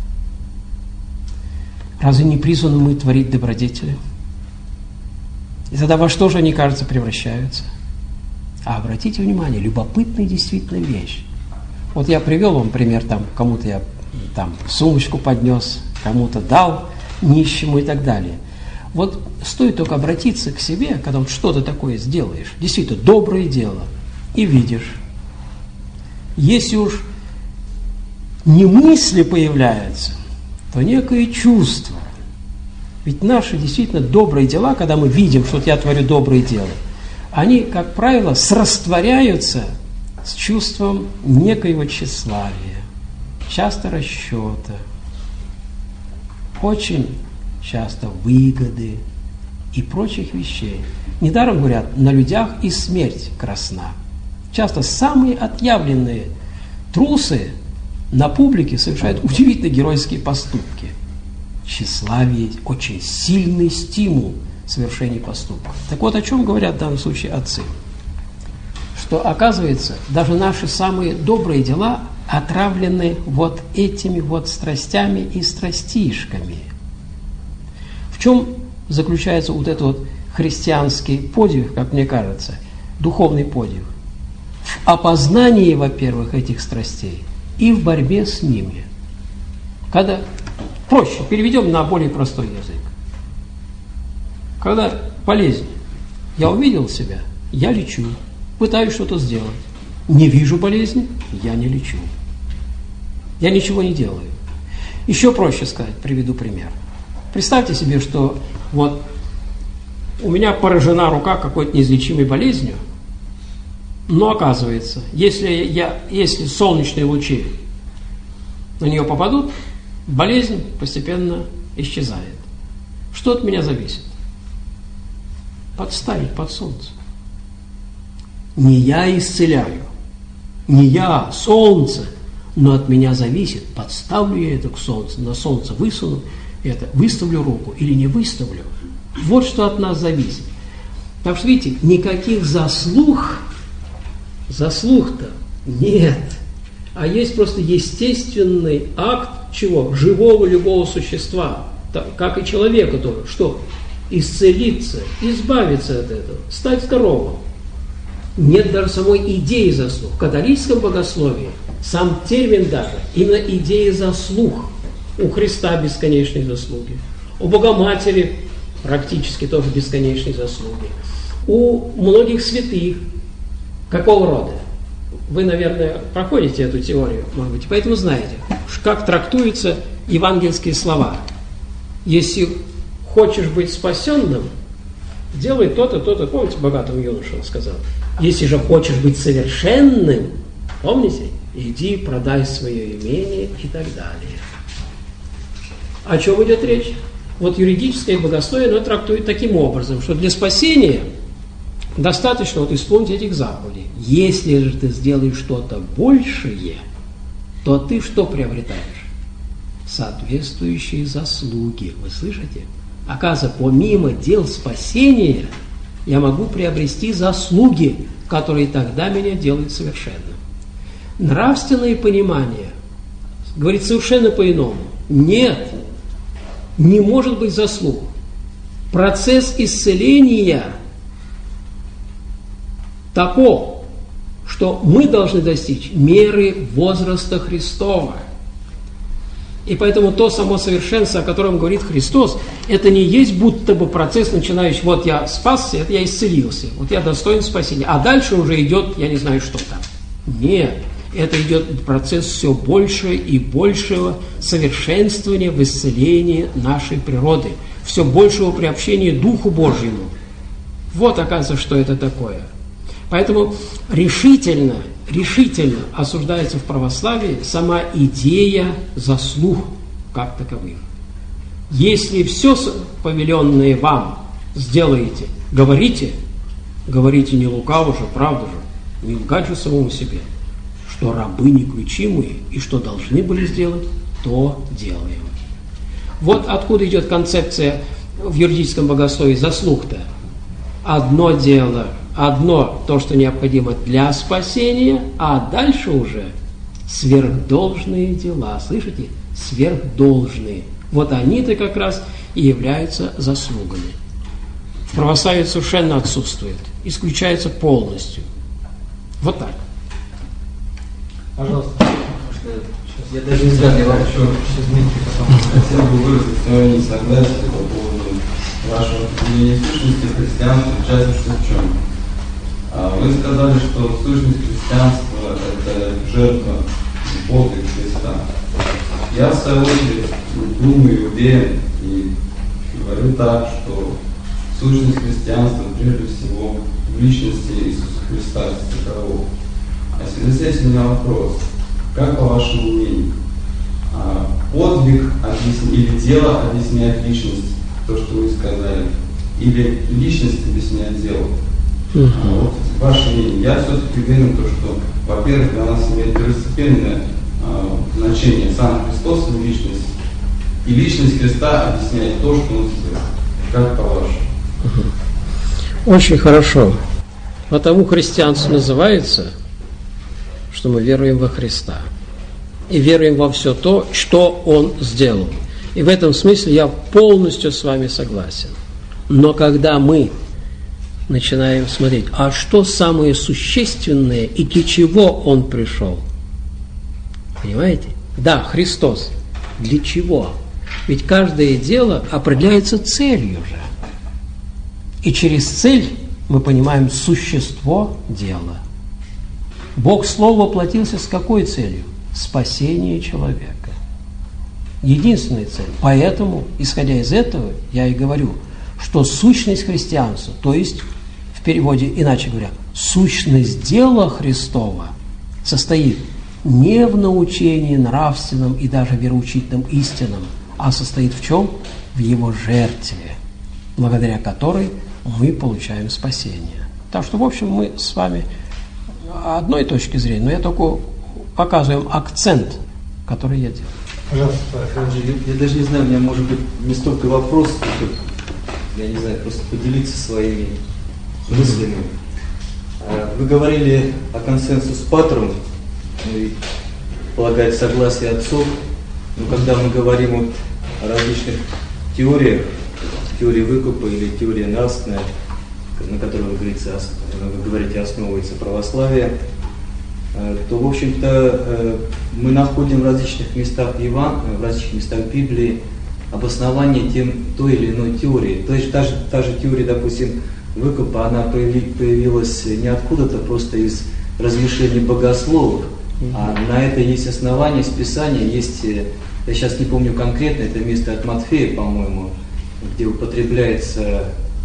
Разве не призваны мы творить добродетели? И тогда во что же они, кажется, превращаются? А обратите внимание, любопытная действительно вещь. Вот я привел вам пример, там, кому-то я там сумочку поднес, кому-то дал, нищему и так далее. Вот стоит только обратиться к себе, когда вот что-то такое сделаешь, действительно доброе дело, и видишь, если уж не мысли появляются, то некое чувство. Ведь наши действительно добрые дела, когда мы видим, что я творю добрые дела, они, как правило, срастворяются с чувством некоего тщеславия, часто расчета, очень часто выгоды и прочих вещей. Недаром говорят, на людях и смерть красна. Часто самые отъявленные трусы на публике совершают удивительно геройские поступки. Тщеславие – очень сильный стимул совершения поступков. Так вот, о чем говорят в данном случае отцы? Что, оказывается, даже наши самые добрые дела отравлены вот этими вот страстями и страстишками. В чем заключается вот этот вот христианский подвиг, как мне кажется, духовный подвиг? В опознании, во-первых, этих страстей и в борьбе с ними. Когда проще, переведем на более простой язык. Когда болезнь, я увидел себя, я лечу, пытаюсь что-то сделать. Не вижу болезни, я не лечу. Я ничего не делаю. Еще проще сказать, приведу пример. Представьте себе, что вот у меня поражена рука какой-то неизлечимой болезнью, но оказывается, если, я, если солнечные лучи на нее попадут, болезнь постепенно исчезает. Что от меня зависит? Подставить под солнце. Не я исцеляю, не я, солнце, но от меня зависит, подставлю я это к солнцу, на солнце высуну это, выставлю руку или не выставлю. Вот что от нас зависит. Так что, видите, никаких заслуг, заслуг-то нет, а есть просто естественный акт чего? Живого любого существа, так, как и человека тоже. Что? Исцелиться, избавиться от этого, стать здоровым. Нет даже самой идеи заслуг. В католическом богословии сам термин даже, именно идея заслуг. У Христа бесконечные заслуги, у Богоматери практически тоже бесконечные заслуги, у многих святых какого рода? Вы, наверное, проходите эту теорию, может быть, поэтому знаете, как трактуются евангельские слова. Если хочешь быть спасенным, делай то-то, то-то. Помните, богатому юноше он сказал? Если же хочешь быть совершенным, помните, иди, продай свое имение и так далее. О чем идет речь? Вот юридическое богословие, оно трактует таким образом, что для спасения достаточно вот исполнить этих заповедей. Если же ты сделаешь что-то большее, то ты что приобретаешь? соответствующие заслуги. Вы слышите? Оказывается, помимо дел спасения, я могу приобрести заслуги, которые тогда меня делают совершенным. Нравственное понимание говорит совершенно по-иному. Нет, не может быть заслуг. Процесс исцеления таков, что мы должны достичь меры возраста Христова. И поэтому то само совершенство, о котором говорит Христос, это не есть будто бы процесс, начинающий, вот я спасся, это я исцелился, вот я достоин спасения, а дальше уже идет, я не знаю, что там. Нет, это идет процесс все больше и большего совершенствования в исцелении нашей природы, все большего приобщения Духу Божьему. Вот, оказывается, что это такое. Поэтому решительно, решительно осуждается в православии сама идея заслуг как таковых. Если все повеленное вам сделаете, говорите, говорите не лукаво же, правда же, не лгать же самому себе, что рабы неключимые и что должны были сделать, то делаем. Вот откуда идет концепция в юридическом богословии заслуг-то. Одно дело, одно то, что необходимо для спасения, а дальше уже сверхдолжные дела. Слышите? Сверхдолжные. Вот они-то как раз и являются заслугами. В православии совершенно отсутствует, исключается полностью. Вот так. Пожалуйста. Я даже не знаю, я вам еще хотел бы выразить свое несогласие по поводу вашего определения сущности христианства, в частности в чем? Вы сказали, что сущность христианства – это жертва, подвиг Христа. Я, в свою очередь, думаю, уверен и говорю так, что сущность христианства прежде всего в личности Иисуса Христа такового. А в связи с этим у меня вопрос. Как, по вашему мнению, подвиг или дело объясняет личность, то, что вы сказали, или личность объясняет дело? Uh-huh. Вот, ваше мнение. Я все-таки уверен, что, во-первых, для нас имеет первостепенное э, значение сам Христос и личность, и личность Христа объясняет то, что Он сделал. Как по-вашему? Uh-huh. Очень хорошо. Потому христианство называется, что мы веруем во Христа и веруем во все то, что Он сделал. И в этом смысле я полностью с вами согласен. Но когда мы начинаем смотреть, а что самое существенное и для чего Он пришел? Понимаете? Да, Христос. Для чего? Ведь каждое дело определяется целью же. И через цель мы понимаем существо дела. Бог Слово воплотился с какой целью? Спасение человека. Единственная цель. Поэтому, исходя из этого, я и говорю, что сущность христианства, то есть, в переводе, иначе говоря, сущность дела Христова состоит не в научении нравственном и даже вероучительном истинном, а состоит в чем? В Его жертве, благодаря которой мы получаем спасение. Так что, в общем, мы с вами одной точки зрения, но я только показываю акцент, который я делаю. Пожалуйста. Я, я даже не знаю, у меня может быть не столько вопрос, сколько, я не знаю, просто поделиться своими мыслями. Вы говорили о консенсус патрум, ну и полагать согласие отцов, но когда мы говорим вот о различных теориях, теории выкупа или теория нравственная, на которой, вы говорите, вы говорите, основывается православие, то, в общем-то, мы находим в различных местах Иван, в различных местах Библии обоснование тем, той или иной теории. То есть та же, та же теория, допустим, выкупа, она появилась не откуда-то, просто из размышлений богословов, mm-hmm. а на это есть основания из Писания, есть, я сейчас не помню конкретно, это место от Матфея, по-моему, где употребляется,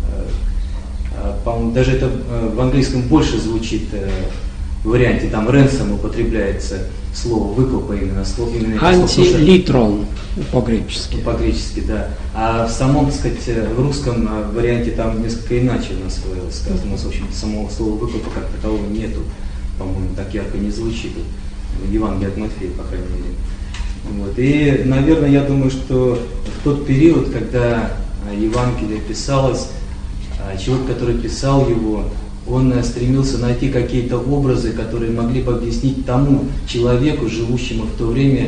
по-моему, даже это в английском больше звучит в варианте, там ransom употребляется слово выкупа именно, слово именно. Антилитрон по-гречески. По-гречески, да. А в самом, так сказать, в русском варианте там несколько иначе у нас сказано. У нас, в общем-то, самого слова выкупа как такового нету. По-моему, так ярко не звучит. В Евангелии от Матфея, по крайней мере. Вот. И, наверное, я думаю, что в тот период, когда Евангелие писалось, человек, который писал его, он стремился найти какие-то образы, которые могли бы объяснить тому человеку, живущему в то время,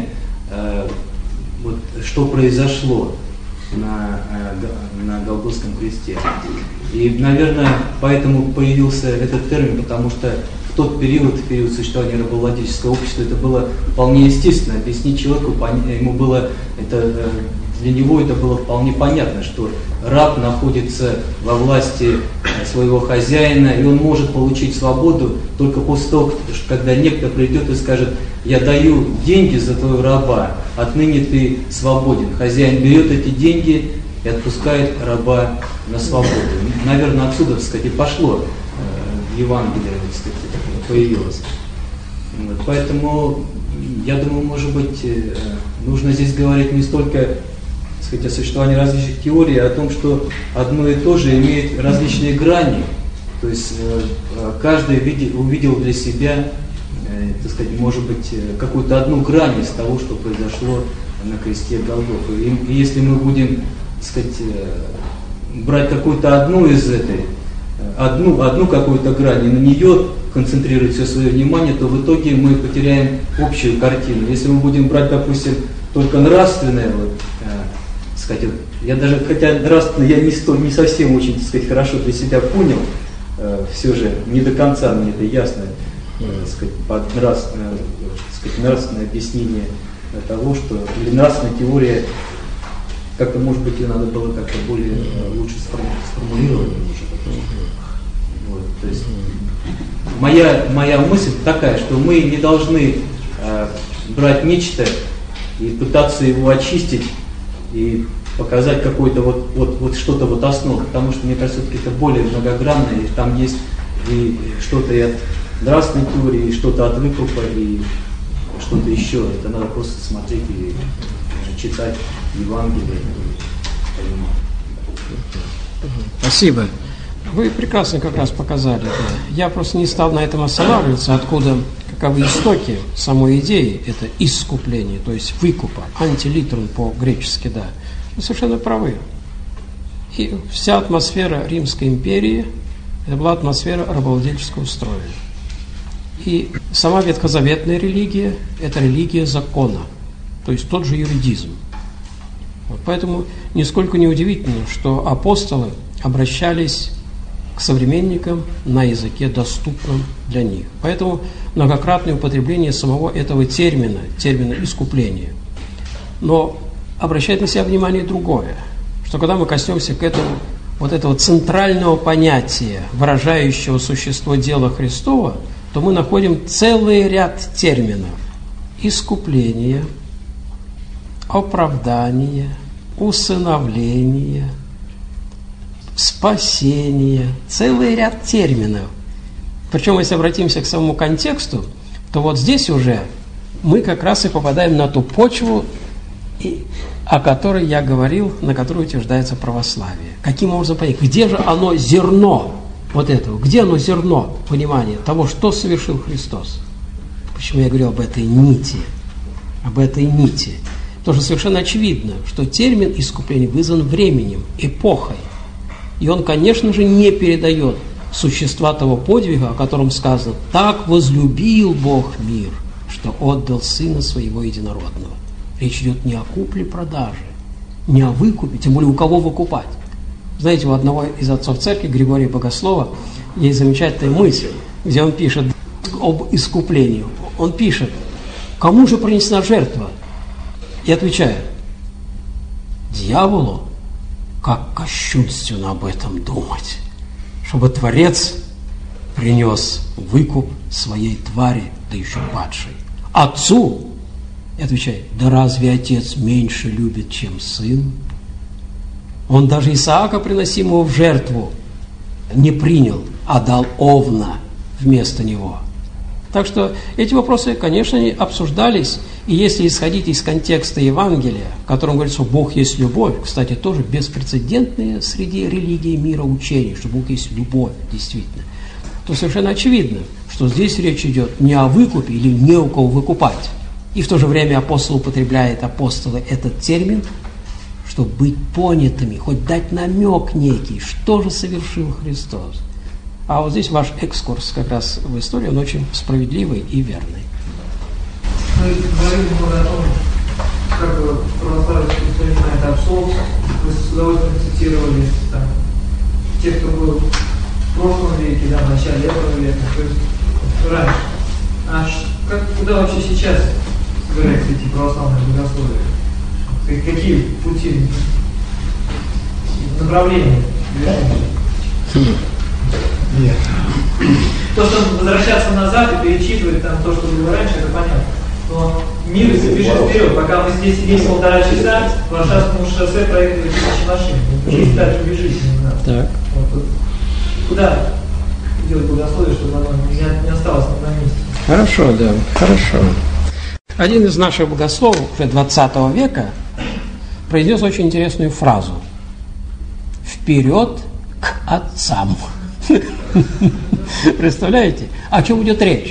вот, что произошло на, на Голгофском кресте. И, наверное, поэтому появился этот термин, потому что в тот период, в период существования рабовладельческого общества, это было вполне естественно. Объяснить человеку, ему было, это, для него это было вполне понятно, что раб находится во власти своего хозяина, и он может получить свободу только после того, когда некто придет и скажет: я даю деньги за твоего раба, отныне ты свободен. Хозяин берет эти деньги и отпускает раба на свободу. Наверное, отсюда, так сказать, и пошло э, Евангелие, так сказать, появилось. Вот, поэтому, я думаю, может быть, э, нужно здесь говорить не столько, так сказать, о существовании различных теорий, а о том, что одно и то же имеет различные грани. То есть э, каждый видел, увидел для себя, э, так сказать, может быть, какую-то одну грань из того, что произошло на кресте Голгофы. И, и если мы будем, так сказать, брать какую-то одну из этой, одну, одну какую-то грань и на нее концентрировать все свое внимание, то в итоге мы потеряем общую картину. Если мы будем брать, допустим, только нравственное, вот, э, так сказать, вот, я даже, хотя нравственное я не, столь, не совсем очень, так сказать, хорошо для себя понял, э, все же не до конца мне это ясно, э, так сказать, под нравственное, так сказать, нравственное объяснение того, что, или нравственная теория, как-то, может быть, ее надо было как-то более э, лучше сформулировать. Вот, то есть моя, моя мысль такая, что мы не должны э, брать нечто и пытаться его очистить и показать какое-то вот, вот, вот что-то вот основу, потому что, мне кажется, это более многогранное, и там есть и что-то и от нравственной теории, и что-то от выкупа, и что-то еще. Это надо просто смотреть и читать Евангелие. Спасибо. Вы прекрасно как раз показали это. Я просто не стал на этом останавливаться, откуда, каковы истоки самой идеи, это искупление, то есть выкупа, антилитрон по-гречески, да. Вы совершенно правы. И вся атмосфера Римской империи, это была атмосфера рабовладельческого строя. И сама ветхозаветная религия – это религия закона, то есть тот же юридизм. Вот поэтому нисколько не удивительно, что апостолы обращались к современникам на языке, доступном для них. Поэтому многократное употребление самого этого термина, термина искупления. Но обращает на себя внимание другое, что когда мы коснемся к этому, вот этого центрального понятия, выражающего существо дела Христова, то мы находим целый ряд терминов: искупление, оправдание, усыновление, спасение, целый ряд терминов. Причем, если обратимся к самому контексту, то вот здесь уже мы как раз и попадаем на ту почву, о которой я говорил, на которой утверждается православие. Каким образом понять? Где же оно зерно вот этого? Где оно зерно понимания того, что совершил Христос? Почему я говорил об этой нити? Об этой нити. Потому что совершенно очевидно, что термин искупления вызван временем, эпохой. И он, конечно же, не передает существа того подвига, о котором сказано: «Так возлюбил Бог мир, что отдал Сына Своего Единородного». Речь идет не о купле-продаже, не о выкупе, тем более у кого выкупать. Знаете, у одного из отцов церкви, Григория Богослова, есть замечательная мысль, где он пишет об искуплении. Он пишет: кому же принесена жертва? И отвечает: дьяволу. Как кощунственно об этом думать, чтобы Творец принес выкуп своей твари, да еще падшей. Отцу, и отвечает: да разве Отец меньше любит, чем Сын? Он даже Исаака, приносимого в жертву, не принял, а дал овна вместо него. Так что эти вопросы, конечно, обсуждались, и если исходить из контекста Евангелия, в котором говорится, что Бог есть любовь, кстати, тоже беспрецедентное среди религий мира учение, что Бог есть любовь, действительно, то совершенно очевидно, что здесь речь идет не о выкупе или не у кого выкупать. И в то же время апостол употребляет, апостолы, этот термин, чтобы быть понятыми, хоть дать намек некий, что же совершил Христос. А вот здесь ваш экскурс как раз в историю, он очень справедливый и верный. Мы говорили много о том, как православие воспринимает отцов, вы с удовольствием цитировали там, тех, кто был в прошлом веке, да, в начале этого века, то есть раньше. А как, куда вообще сейчас собираются эти православные богословия? Какие пути, направления движения? Нет. То, что возвращаться назад и перечитывать там то, что было раньше, это понятно. Но мир движется вперед. Пока мы здесь сидели полтора часа, по Варшавскому шоссе проехали тысячи машин. Жизнь дальше бежит. Так. Вот, вот. Куда идет богословие, чтобы оно не, не осталось на месте? Хорошо, да, хорошо. Один из наших богословов уже двадцатого века произнес очень интересную фразу: «Вперед к отцам». Представляете? О чем идет речь?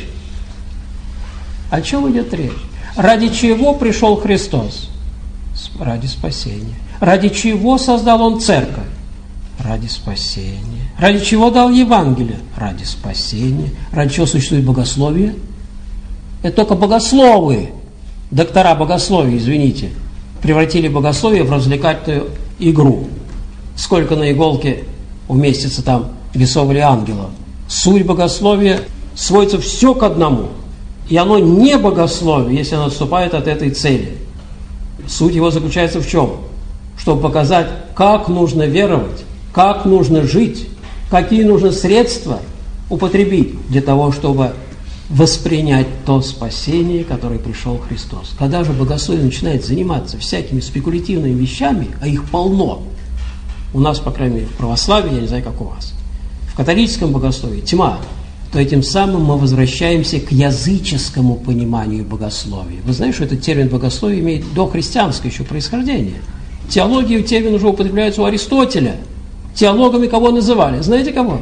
О чем идет речь? Ради чего пришел Христос? Ради спасения. Ради чего создал Он церковь? Ради спасения. Ради чего дал Евангелие? Ради спасения. Ради чего существует богословие? Это только богословы, доктора богословия, извините, превратили богословие в развлекательную игру. Сколько на иголке уместится там бесов или ангелов. Суть богословия сводится все к одному. И оно не богословие, если оно отступает от этой цели. Суть его заключается в чем? Чтобы показать, как нужно веровать, как нужно жить, какие нужно средства употребить для того, чтобы воспринять то спасение, которое пришел Христос. Когда же богословие начинает заниматься всякими спекулятивными вещами, а их полно, у нас, по крайней мере, в православии, я не знаю, как у вас, в католическом богословии тьма, то этим самым мы возвращаемся к языческому пониманию богословия. Вы знаете, что этот термин богословие имеет дохристианское еще происхождение. Теология термин уже употребляется у Аристотеля. Теологами кого называли? Знаете кого?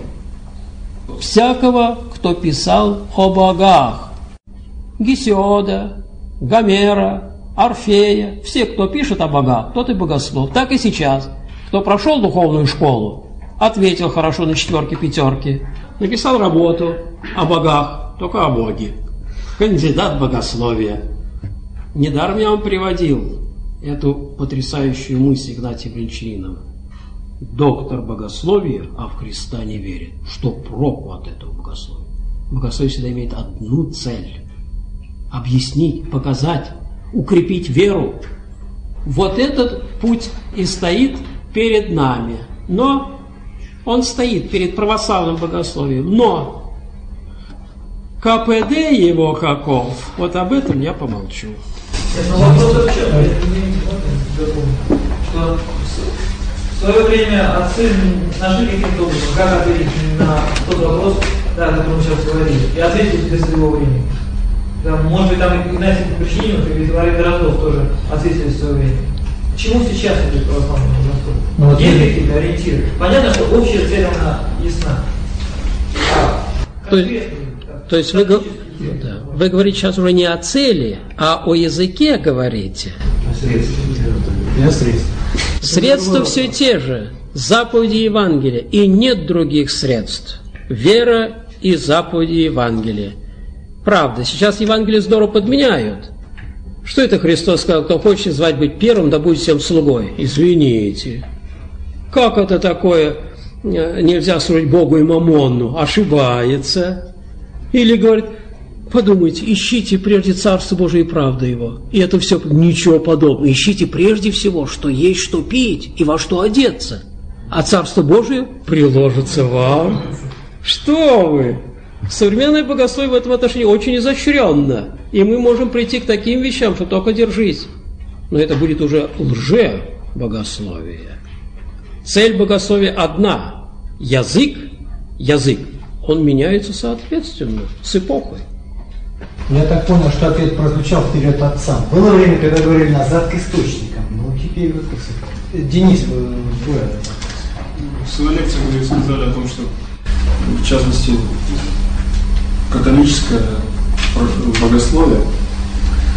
Всякого, кто писал о богах. Гесиода, Гомера, Орфея. Все, кто пишет о богах, тот и богослов. Так и сейчас. Кто прошел духовную школу, ответил хорошо на четверки, пятерки, написал работу о богах, только о Боге. Кандидат богословия. Недаром я вам приводил эту потрясающую мысль Игнатия Бринчанинова. Доктор богословия, а в Христа не верит. Что проку от этого богословия? Богословие всегда имеет одну цель. Объяснить, показать, укрепить веру. Вот этот путь и стоит перед нами. Но он стоит перед православным богословием. Но КПД его каков, вот об этом я помолчу. Это вопрос в чем? Что в свое время отцы нашли каким-то образом, как ответить на тот вопрос, да, о котором мы сейчас говорили, и ответили для своего времени. Да, может быть, там Игнатий Бринчанинов или Валерий Дроздов тоже ответили в свое время. К чему сейчас идет православное богословие? Ну, вот есть какие-то ориентиры? Понятно, что общая цель, она ясна. А, то, есть, то есть вы, да, вы говорите сейчас уже не о цели, а о языке говорите. О средствах. И о средствах. Средства все те же. Заповеди Евангелия. И нет других средств. Вера и заповеди Евангелия. Правда, сейчас Евангелие здорово подменяют. Что это Христос сказал? Кто хочет звать быть первым, да будет всем слугой. Извините. Как это такое? Нельзя служить Богу и Мамону. Ошибается. Или говорит, подумайте, ищите прежде Царство Божие и правду Его. И это все ничего подобного. Ищите прежде всего, что есть, что пить и во что одеться. А Царство Божие приложится вам. Что вы? Современное богословие в этом отношении очень изощренно. И мы можем прийти к таким вещам, что только держись. Но это будет уже лже-богословие. Цель богословия одна. Язык, язык, он меняется соответственно с эпохой. Я так понял, что ответ прозвучал вперед отцам. Было время, когда говорили назад к источникам. Ну, теперь вот как сказать. Денис, вы, вы... В своей лекции вы сказали о том, что, в частности, католическое богословие, оно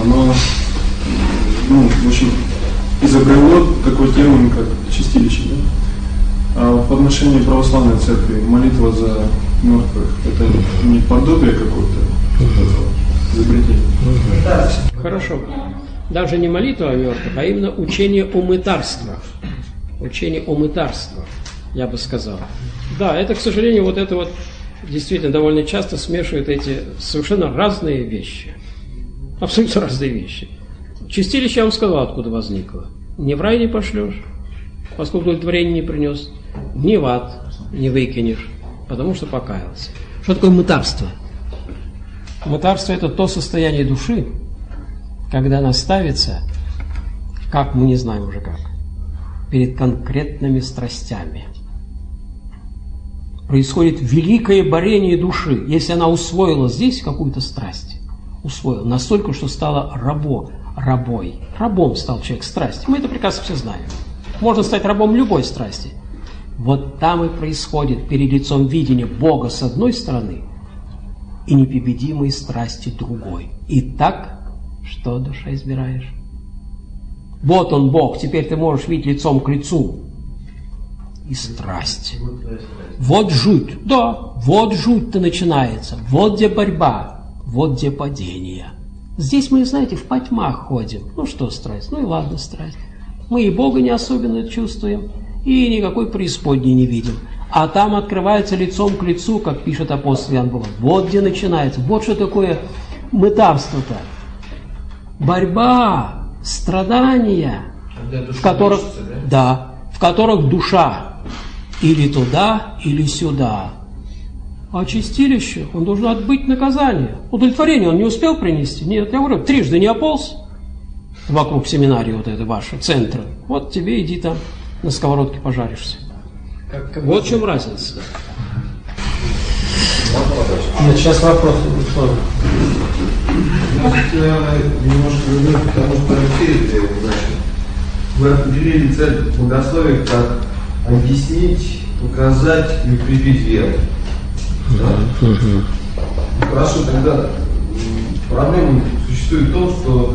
оно, ну, в общем, изобрело такой термин, как чистилище. Да? А в отношении православной церкви молитва за мертвых – это не подобие какого-то изобретения? Хорошо. Даже не молитва о мертвых, а именно учение о мытарствах. Учение о мытарствах, я бы сказал. Да, это, к сожалению, вот это вот действительно довольно часто смешивают эти совершенно разные вещи. Абсолютно разные вещи. Чистилище, я вам сказал, откуда возникло. Ни в рай не пошлешь, поскольку удовлетворение не принес, ни в ад не выкинешь, потому что покаялся. Что такое мытарство? Мытарство – это то состояние души, когда она ставится, как мы не знаем уже как, перед конкретными страстями. Происходит великое борение души, если она усвоила здесь какую-то страсть, усвоила настолько, что стала рабо, рабой. Рабом стал человек страсти. Мы это прекрасно все знаем. Можно стать рабом любой страсти. Вот там и происходит перед лицом видения Бога с одной стороны и непобедимой страсти другой. И так, что, душа, избираешь? Вот он, Бог, теперь ты можешь видеть лицом к лицу. И страсть. Вот жуть, да, вот жуть-то начинается. Вот где борьба, вот где падение. Здесь мы, знаете, в потьмах ходим. Ну что страсть? Ну и ладно, страсть. Мы и Бога не особенно чувствуем, и никакой преисподней не видим. А там открывается лицом к лицу, как пишет апостол Иоанн Богослов. Вот где начинается. Вот что такое мытарство-то. Борьба, страдания, в которых, да, в которых душа или туда, или сюда. А чистилище, он должен отбыть наказание. Удовлетворение он не успел принести? Нет, я говорю, трижды не ополз вокруг семинарии вот этой вашей, центра. Вот тебе иди там на сковородке пожаришься. Как, как вот в чем разница. Нет, сейчас вопрос. Значит, наверное, немножко вернусь к тому, что Алексей, значит, вы определили цель богословия как объяснить, указать и укрепить веру. Да? Хорошо, тогда проблема существует в том, что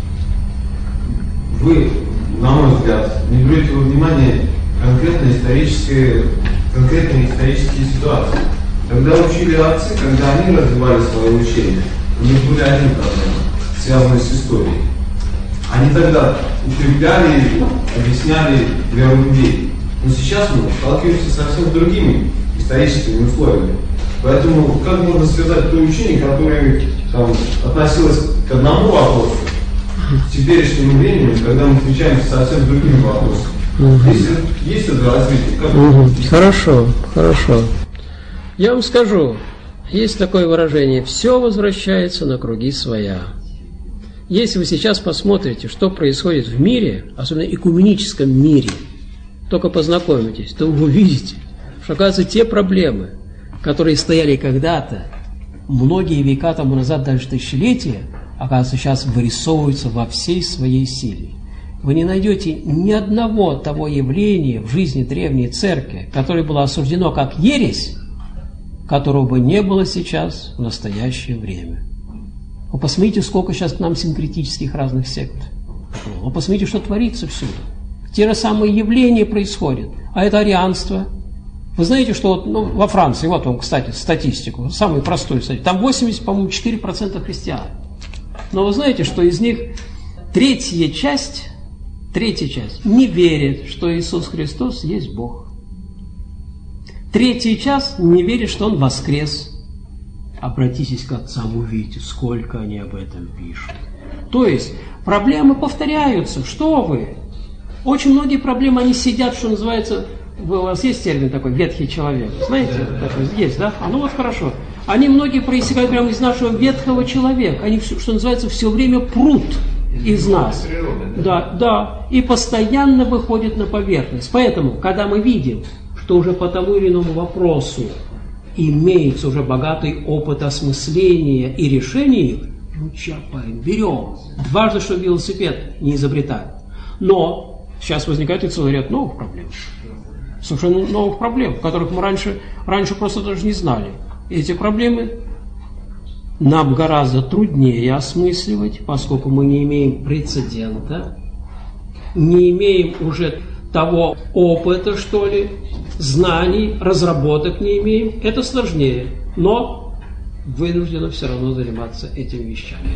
вы, на мой взгляд, не берете во внимание конкретные исторические, конкретные исторические ситуации. Когда учили отцы, когда они развивали свое учение, у них были одни проблемы, связанные с историей. Они тогда укрепляли, объясняли веру людей. Но сейчас мы сталкиваемся совсем с другими историческими условиями. Поэтому как можно связать то учение, которое там, относилось к одному вопросу, с теперешним временем, когда мы встречаемся совсем с другими вопросами? Угу. Если есть это развитие, как угу. Хорошо, хорошо. Я вам скажу, есть такое выражение: все возвращается на круги своя. Если вы сейчас посмотрите, что происходит в мире, особенно экуменическом мире, только познакомитесь, то вы увидите, что, оказывается, те проблемы, которые стояли когда-то, многие века тому назад, даже тысячелетия, оказывается, сейчас вырисовываются во всей своей силе. Вы не найдете ни одного того явления в жизни древней церкви, которое было осуждено как ересь, которого бы не было сейчас в настоящее время. Вы посмотрите, сколько сейчас к нам синкретических разных сект. Вы посмотрите, что творится всюду. Те же самые явления происходят. А это арианство. Вы знаете, что вот, ну, во Франции, вот вам, кстати, статистику, самую простую статистику, там восемьдесят, по-моему, четыре процента христиан. Но вы знаете, что из них третья часть, третья часть не верит, что Иисус Христос есть Бог. Третья часть не верит, что Он воскрес. Обратитесь к отцам, увидите, сколько они об этом пишут. То есть проблемы повторяются. Что вы? Очень многие проблемы, они сидят, что называется, у вас есть термин такой, ветхий человек, знаете? Такой, есть, да? А ну вот хорошо. Они многие проистекают прямо из нашего ветхого человека. Они, что называется, все время прут из нас. Да, да. И постоянно выходят на поверхность. Поэтому, когда мы видим, что уже по тому или иному вопросу имеется уже богатый опыт осмысления и решения, ну чапаем, берем. Важно, что велосипед не изобретают. Но сейчас возникает и целый ряд новых проблем. Совершенно новых проблем, которых мы раньше, раньше просто даже не знали. И эти проблемы нам гораздо труднее осмысливать, поскольку мы не имеем прецедента, не имеем уже того опыта, что ли, знаний, разработок не имеем. Это сложнее, но вынуждены все равно заниматься этими вещами.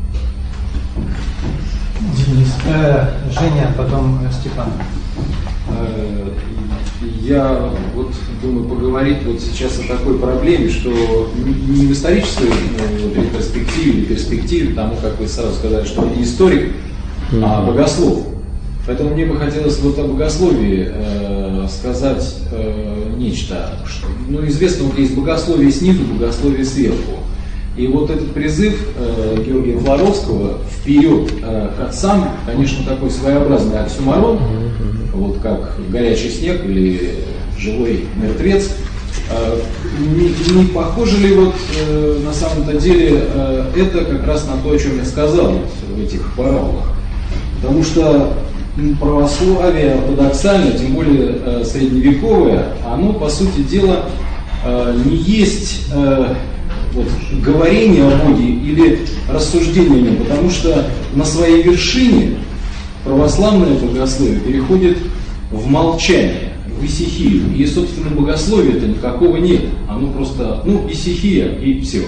Денис, э, Женя, потом Степан. Э, Я вот думаю поговорить вот сейчас о такой проблеме, что не в исторической ну, ретроспективе или перспективе, потому как вы сразу сказали, что он не историк, а богослов. Поэтому мне бы хотелось вот о богословии э, сказать э, нечто. Ну, известно, вот есть богословие снизу, богословие сверху. И вот этот призыв э, Георгия Флоровского вперед э, к отцам, конечно, такой своеобразный оксюморон, вот как горячий снег или живой мертвец. Э, не, не похоже ли вот э, на самом-то деле э, это как раз на то, о чем я сказал вот, в этих параболах? Потому что православие ортодоксальное, тем более э, средневековое, оно, по сути дела, э, не есть э, вот, говорение о Боге или рассуждение о нем, потому что на своей вершине православное богословие переходит в молчание, в исихию. И, собственно, богословия-то никакого нет. Оно просто, ну, исихия и все.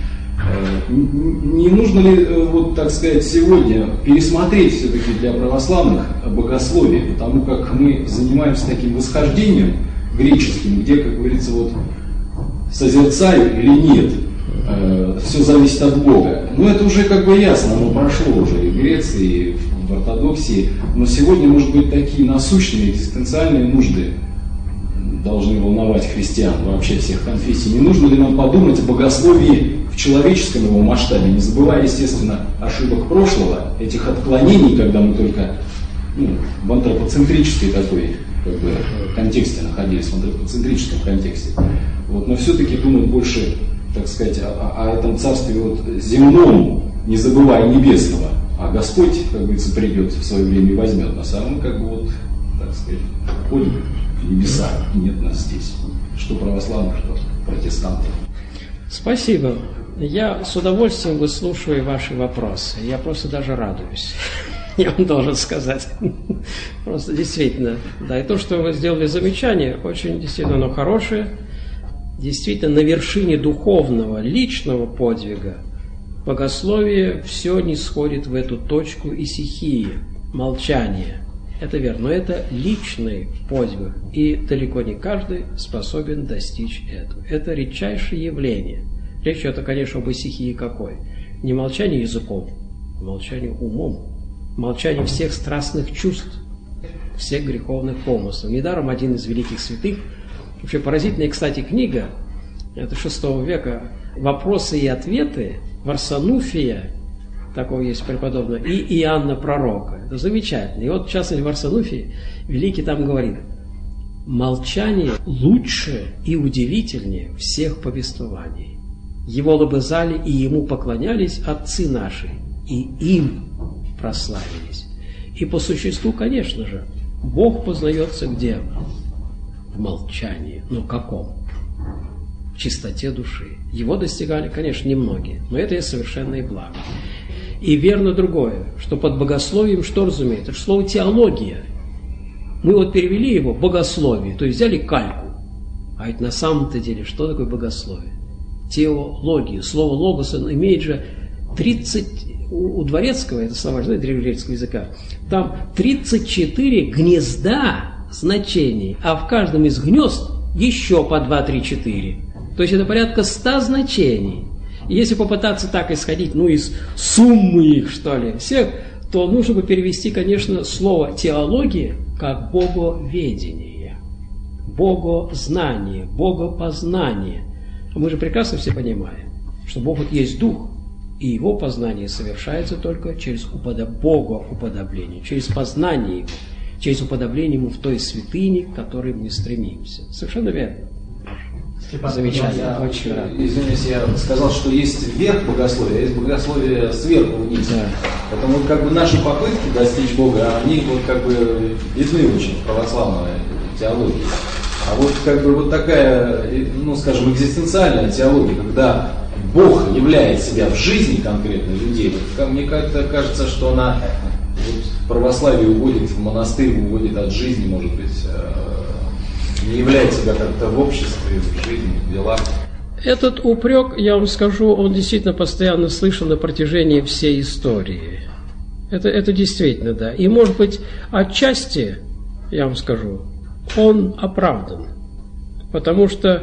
Не нужно ли, вот так сказать, сегодня пересмотреть все-таки для православных богословие, потому как мы занимаемся таким восхождением греческим, где, как говорится, вот созерцаю или нет, все зависит от Бога. Но это уже как бы ясно, оно прошло уже и в Греции, и в ортодоксии, но сегодня, может быть, такие насущные экзистенциальные нужды должны волновать христиан, вообще всех конфессий. Не нужно ли нам подумать о богословии в человеческом его масштабе, не забывая, естественно, ошибок прошлого, этих отклонений, когда мы только ну, в антропоцентрической такой как бы, контексте находились, в антропоцентрическом контексте. Вот, но все-таки думать больше, так сказать, о, о этом царстве вот земном, не забывая небесного, а Господь, как говорится, придет в свое время и возьмет нас, а мы как бы вот, так сказать, ходим в небеса, и нет нас здесь. Что православных, что протестантов. Спасибо. Я с удовольствием выслушиваю ваши вопросы. Я просто даже радуюсь. Я вам должен сказать. Просто действительно. Да, и то, что вы сделали замечание, очень действительно оно хорошее. Действительно, на вершине духовного, личного подвига богословие все не сходит в эту точку исихии, молчания. Это верно, но это личный подвиг, и далеко не каждый способен достичь этого. Это редчайшее явление. Речь идет, конечно, об исихии какой? Не молчание языком, а молчание умом, молчание всех страстных чувств, всех греховных помыслов. Недаром один из великих святых, вообще поразительная, кстати, книга, это шестого века, «Вопросы и ответы» Варсануфия, такого есть преподобного, и Иоанна Пророка. Это замечательно. И вот, в частности, в Варсануфии великий там говорит: молчание лучше и удивительнее всех повествований. Его лобызали и ему поклонялись отцы наши, и им прославились. И по существу, конечно же, Бог познается где? В молчании. Ну, каком? В чистоте души. Его достигали, конечно, немногие, но это и совершенное благо. И верно другое, что под богословием что разумеется? Это слово теология. Мы вот перевели его богословие, то есть взяли кальку. А ведь на самом-то деле что такое богословие? Теология. Слово логос имеет же тридцать, у, у Дворецкого, это слова, знаете, древнегреческого языка, там тридцать четыре гнезда значений, а в каждом из гнезд еще по два, три, четыре. То есть это порядка ста значений. И если попытаться так исходить, ну, из суммы их, что ли, всех, то нужно бы перевести, конечно, слово теология как боговедение, богознание, богопознание. Мы же прекрасно все понимаем, что Бог вот есть Дух, и Его познание совершается только через уподоб... богоуподобление, через познание Его, через уподобление Ему в той святыне, к которой мы стремимся. Совершенно верно. Замечательно, я, очень рад. Извиняюсь, я сказал, что есть верх богословия, а есть богословие сверху вниз. Да. Поэтому как бы наши попытки достичь Бога, они вот как бы видны очень в православной теологии. А вот как бы вот такая, ну скажем, экзистенциальная теология, когда Бог являет себя в жизни конкретных людей, вот, мне как-то кажется, что она вот, в православии уводит, в монастырь уводит от жизни, может быть, не являет себя как-то в обществе, в жизни, в делах. Этот упрек, я вам скажу, он действительно постоянно слышен на протяжении всей истории. Это, это действительно, да. И, может быть, отчасти, я вам скажу, он оправдан. Потому что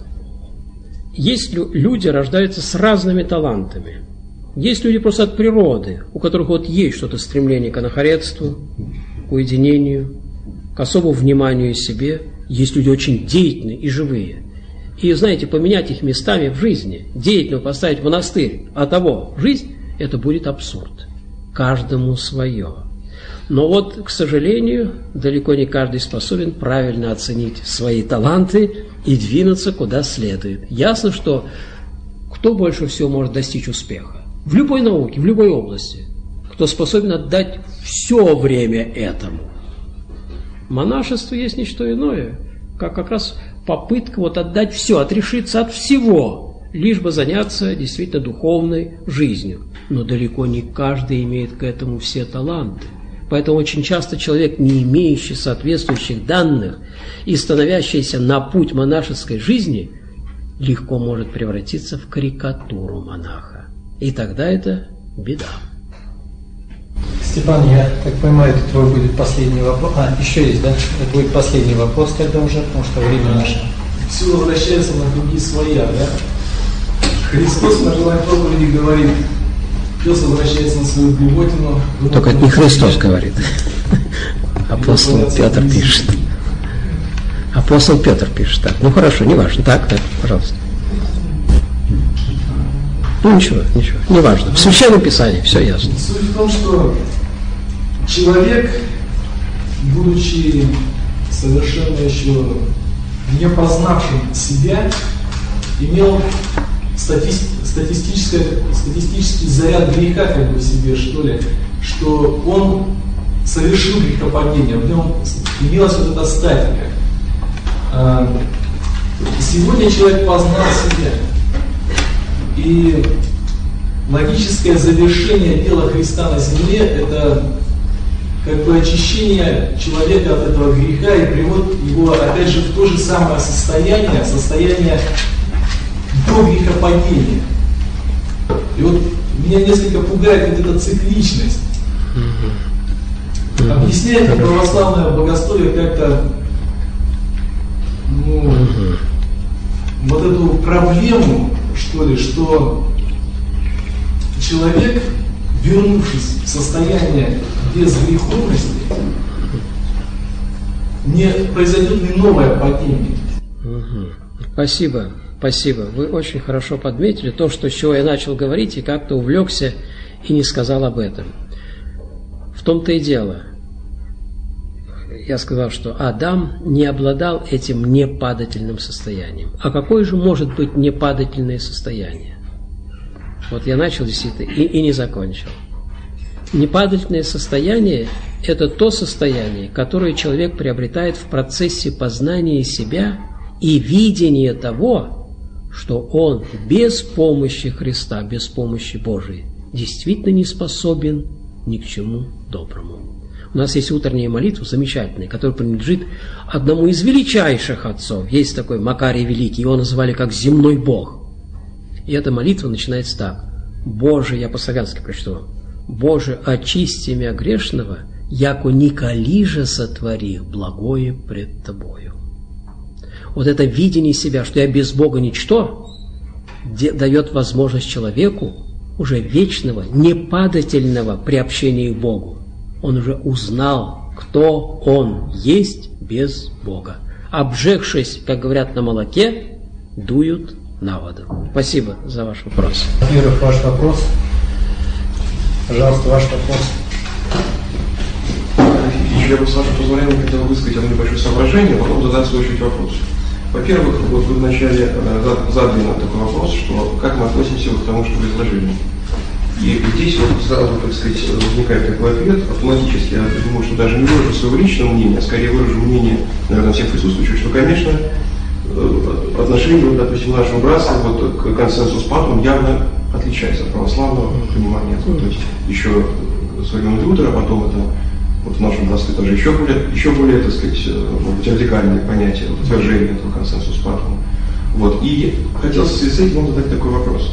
есть люди, рождаются с разными талантами. Есть люди просто от природы, у которых вот есть что-то стремление к анахоретству, к уединению, к особому вниманию себе. Есть люди очень деятельные и живые. И, знаете, поменять их местами в жизни, деятельного поставить в монастырь, а того в жизнь, это будет абсурд. Каждому свое. Но вот, к сожалению, далеко не каждый способен правильно оценить свои таланты и двинуться куда следует. Ясно, что кто больше всего может достичь успеха? В любой науке, в любой области. Кто способен отдать все время этому? Монашество есть не что иное, как как раз попытка вот отдать все, отрешиться от всего, лишь бы заняться действительно духовной жизнью. Но далеко не каждый имеет к этому все таланты. Поэтому очень часто человек, не имеющий соответствующих данных и становящийся на путь монашеской жизни, легко может превратиться в карикатуру монаха. И тогда это беда. Степан, я так понимаю, это твой будет последний вопрос. А, еще есть, да? Это будет последний вопрос тогда уже, потому что время наше. Все возвращается на круги своя, да? Христос на желание проповеди говорит, пес возвращается на свою блевотину. Только это не Христос говорит. Апостол Петр пишет. Апостол Петр пишет так. Ну хорошо, не важно. Так, так, пожалуйста. Ну ничего, ничего, не важно. В Священном Писании все ясно. Суть в том, что человек, будучи совершенно еще не познавшим себя, имел стати- статистическое, статистический заряд греха как бы в себе, что ли, что он совершил грехопадение, в нем имелась вот эта статика. А, сегодня человек познал себя. И логическое завершение дела Христа на земле – это как бы очищение человека от этого греха и привод его опять же в то же самое состояние, состояние до грехопадения. И вот меня несколько пугает вот эта цикличность. Объясняет православное богословие как-то ну, вот эту проблему, что ли, что человек, вернувшись в состояние безгреховности, не произойдет ли новое падение. Спасибо, спасибо. Вы очень хорошо подметили то, что, с чего я начал говорить, и как-то увлекся и не сказал об этом. В том-то и дело. Я сказал, что Адам не обладал этим непадательным состоянием. А какое же может быть непадательное состояние? Вот я начал действительно и, и не закончил. Непадательное состояние – это то состояние, которое человек приобретает в процессе познания себя и видения того, что он без помощи Христа, без помощи Божией действительно не способен ни к чему доброму. У нас есть утренняя молитва замечательная, которая принадлежит одному из величайших отцов. Есть такой Макарий Великий, его называли как земной Бог. И эта молитва начинается так. «Боже», я по-славянски прочту, «Боже, очисти мя грешного, яко николи же сотвори благое пред Тобою». Вот это видение себя, что я без Бога ничто, дает возможность человеку уже вечного, непадательного приобщения к Богу. Он уже узнал, кто он есть без Бога. Обжегшись, как говорят, на молоке, дуют на воду. Спасибо за ваш вопрос. Юров, ваш вопрос. Пожалуйста, ваш вопрос. Я бы, с вашего позволения, хотел высказать одно небольшое соображение, а потом задать свой чуть вопрос. Во-первых, вот вы вначале задали нам такой вопрос, что как мы относимся к тому, что вы изложили. И здесь вот сразу, так сказать, возникает такой ответ автоматически. Я думаю, что даже не выражу своего личного мнения, а скорее выражу мнение, наверное, всех присутствующих, что, конечно, отношение, вот, допустим, нашего братства вот, к консенсус патрум явно отличается от православного понимания. То есть еще с времен Лютера, а потом это вот в нашем братстве тоже еще более, еще более, так сказать, может быть, радикальные понятия, вот, утверждение этого консенсус патрум. Вот. И хотел в связи с этим вам задать такой вопрос.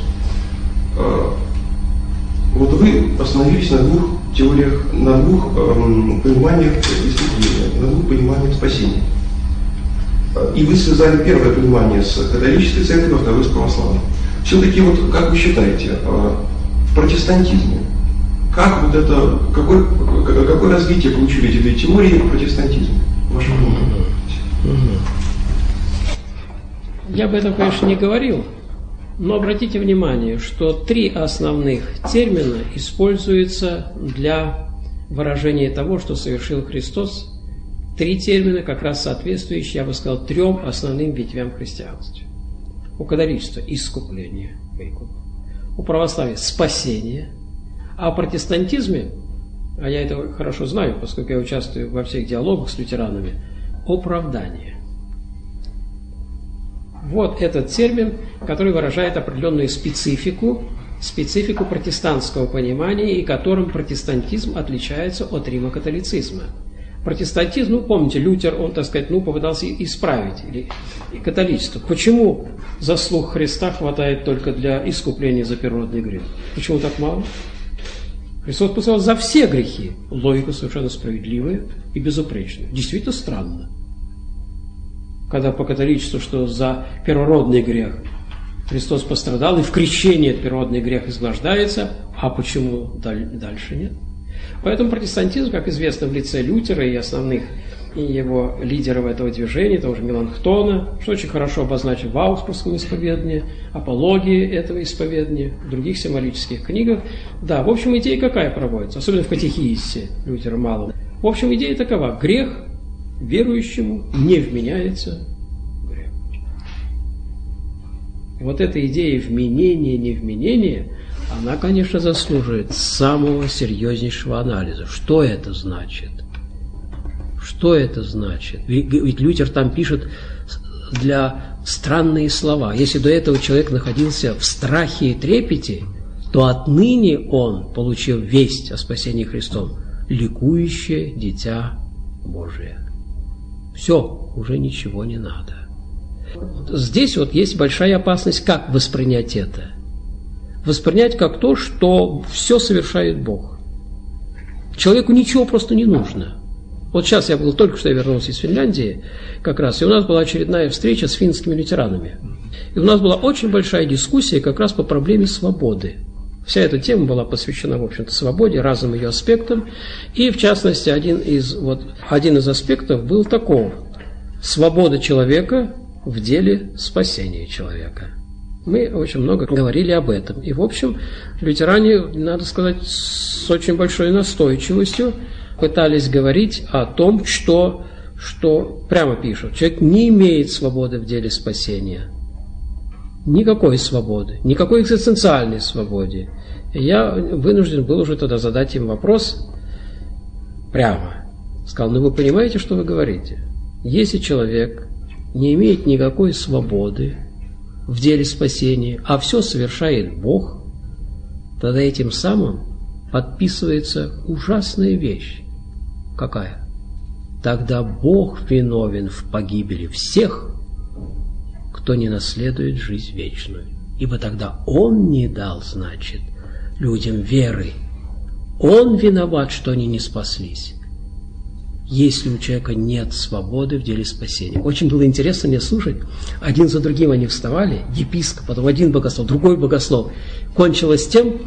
Вот вы остановились на двух теориях, на двух эм, пониманиях исследования, на двух пониманиях спасения. И вы связали первое понимание с католической церковью, а второе с православной. Все-таки, вот, как вы считаете, в протестантизме, как вот это, какое, какое развитие получили эти две теории в протестантизме? Ваше мнение? Я об этом, конечно, не говорил. Но обратите внимание, что три основных термина используются для выражения того, что совершил Христос. Три термина, как раз соответствующие, я бы сказал, трем основным ветвям христианства. У католичества – искупление, выкуп. У православия – спасение. А в протестантизме, а я это хорошо знаю, поскольку я участвую во всех диалогах с лютеранами, оправдание. Вот этот термин, который выражает определенную специфику, специфику протестантского понимания, и которым протестантизм отличается от римокатолицизма. Протестантизм, ну, помните, Лютер, он, так сказать, ну, попытался исправить, или и католичество. Почему заслуг Христа хватает только для искупления за первородный грех? Почему так мало? Христос послал за все грехи. Логика совершенно справедливая и безупречная. Действительно странно. Когда по католичеству, что за первородный грех Христос пострадал, и в крещении этот первородный грех изглаждается, а почему дальше нет? Поэтому протестантизм, как известно, в лице Лютера и основных его лидеров этого движения, того же Меланхтона, что очень хорошо обозначил в Аусбургском исповедании, апологии этого исповедания, в других символических книгах. Да, в общем, идея какая проводится, особенно в катехизисе Лютера Малого. В общем, идея такова: грех верующему не вменяется грех. Вот эта идея вменения, невменения, она, конечно, заслуживает самого серьезнейшего анализа. Что это значит? Что это значит? Ведь, ведь Лютер там пишет для странные слова. Если до этого человек находился в страхе и трепете, то отныне он, получив весть о спасении Христом, ликующее дитя Божие. Все, уже ничего не надо. Здесь вот есть большая опасность, как воспринять это. Воспринять как то, что все совершает Бог. Человеку ничего просто не нужно. Вот сейчас я был, только что я вернулся из Финляндии, как раз, и у нас была очередная встреча с финскими лютеранами. И у нас была очень большая дискуссия как раз по проблеме свободы. Вся эта тема была посвящена, в общем-то, свободе, разным ее аспектам. И, в частности, один из, вот, один из аспектов был таков: свобода человека в деле спасения человека. Мы очень много говорили об этом. И, в общем, лютеране, надо сказать, с очень большой настойчивостью пытались говорить о том, что, что прямо пишут: человек не имеет свободы в деле спасения. Никакой свободы, никакой экзистенциальной свободы. И я вынужден был уже тогда задать им вопрос прямо. Сказал: ну вы понимаете, что вы говорите? Если человек не имеет никакой свободы в деле спасения, а все совершает Бог, тогда этим самым подписывается ужасная вещь. Какая? Тогда Бог виновен в погибели всех, кто не наследует жизнь вечную. Ибо тогда Он не дал, значит, людям веры. Он виноват, что они не спаслись. Если у человека нет свободы в деле спасения. Очень было интересно мне слушать. Один за другим они вставали, епископ, потом один богослов, другой богослов. Кончилось тем: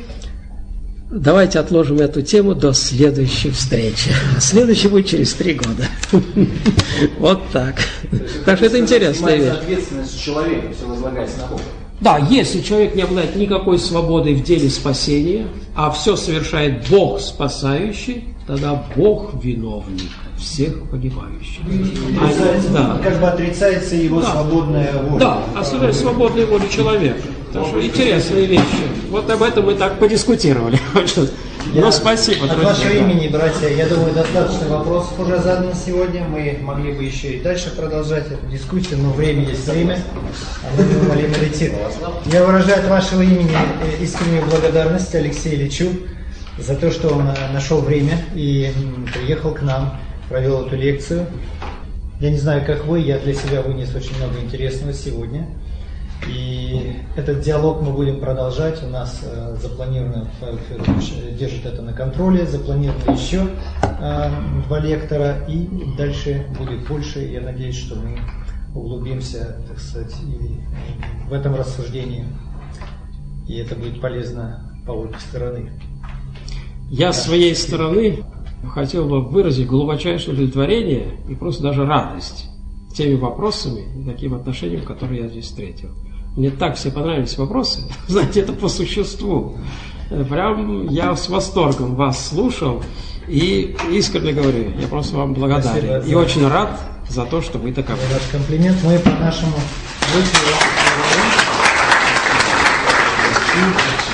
давайте отложим эту тему до следующей встречи. Следующий будет через три года. Вот так. Так что это интересная вещь. Ответственность человека, все возлагается на Бога. Да, если человек не обладает никакой свободой в деле спасения, а все совершает Бог спасающий, тогда Бог виновник всех погибающих. Отрицается, А, да. Как бы отрицается его Да. свободная воля. Да, осуждает свободную волю человека. Так что интересные вещи. Вот об этом мы так подискутировали. Я Ну, спасибо, от друзья. вашего имени, братья, я думаю, достаточно вопросов уже задано сегодня. Мы могли бы еще и дальше продолжать эту дискуссию, но время есть время, а мы думали медитировать. Я выражаю от вашего имени э, искреннюю благодарность Алексею Ильичу за то, что он э, нашел время и м, приехал к нам, провел эту лекцию. Я не знаю, как вы, я для себя вынес очень много интересного сегодня. И этот диалог мы будем продолжать. У нас э, запланировано, Павел Федорович держит это на контроле, запланировано еще э, два лектора, и дальше будет больше. Я надеюсь, что мы углубимся, так сказать, и в этом рассуждении, и это будет полезно по обе стороны. Я с своей стороны хотел бы выразить глубочайшее удовлетворение и просто даже радость теми вопросами и таким отношением, которые я здесь встретил. Мне так все понравились вопросы, знаете, это по существу. Прям я с восторгом вас слушал и искренне говорю, я просто вам благодарен. Спасибо. И очень рад за то, что вы таковы. Ваш комплимент. Мы по нашему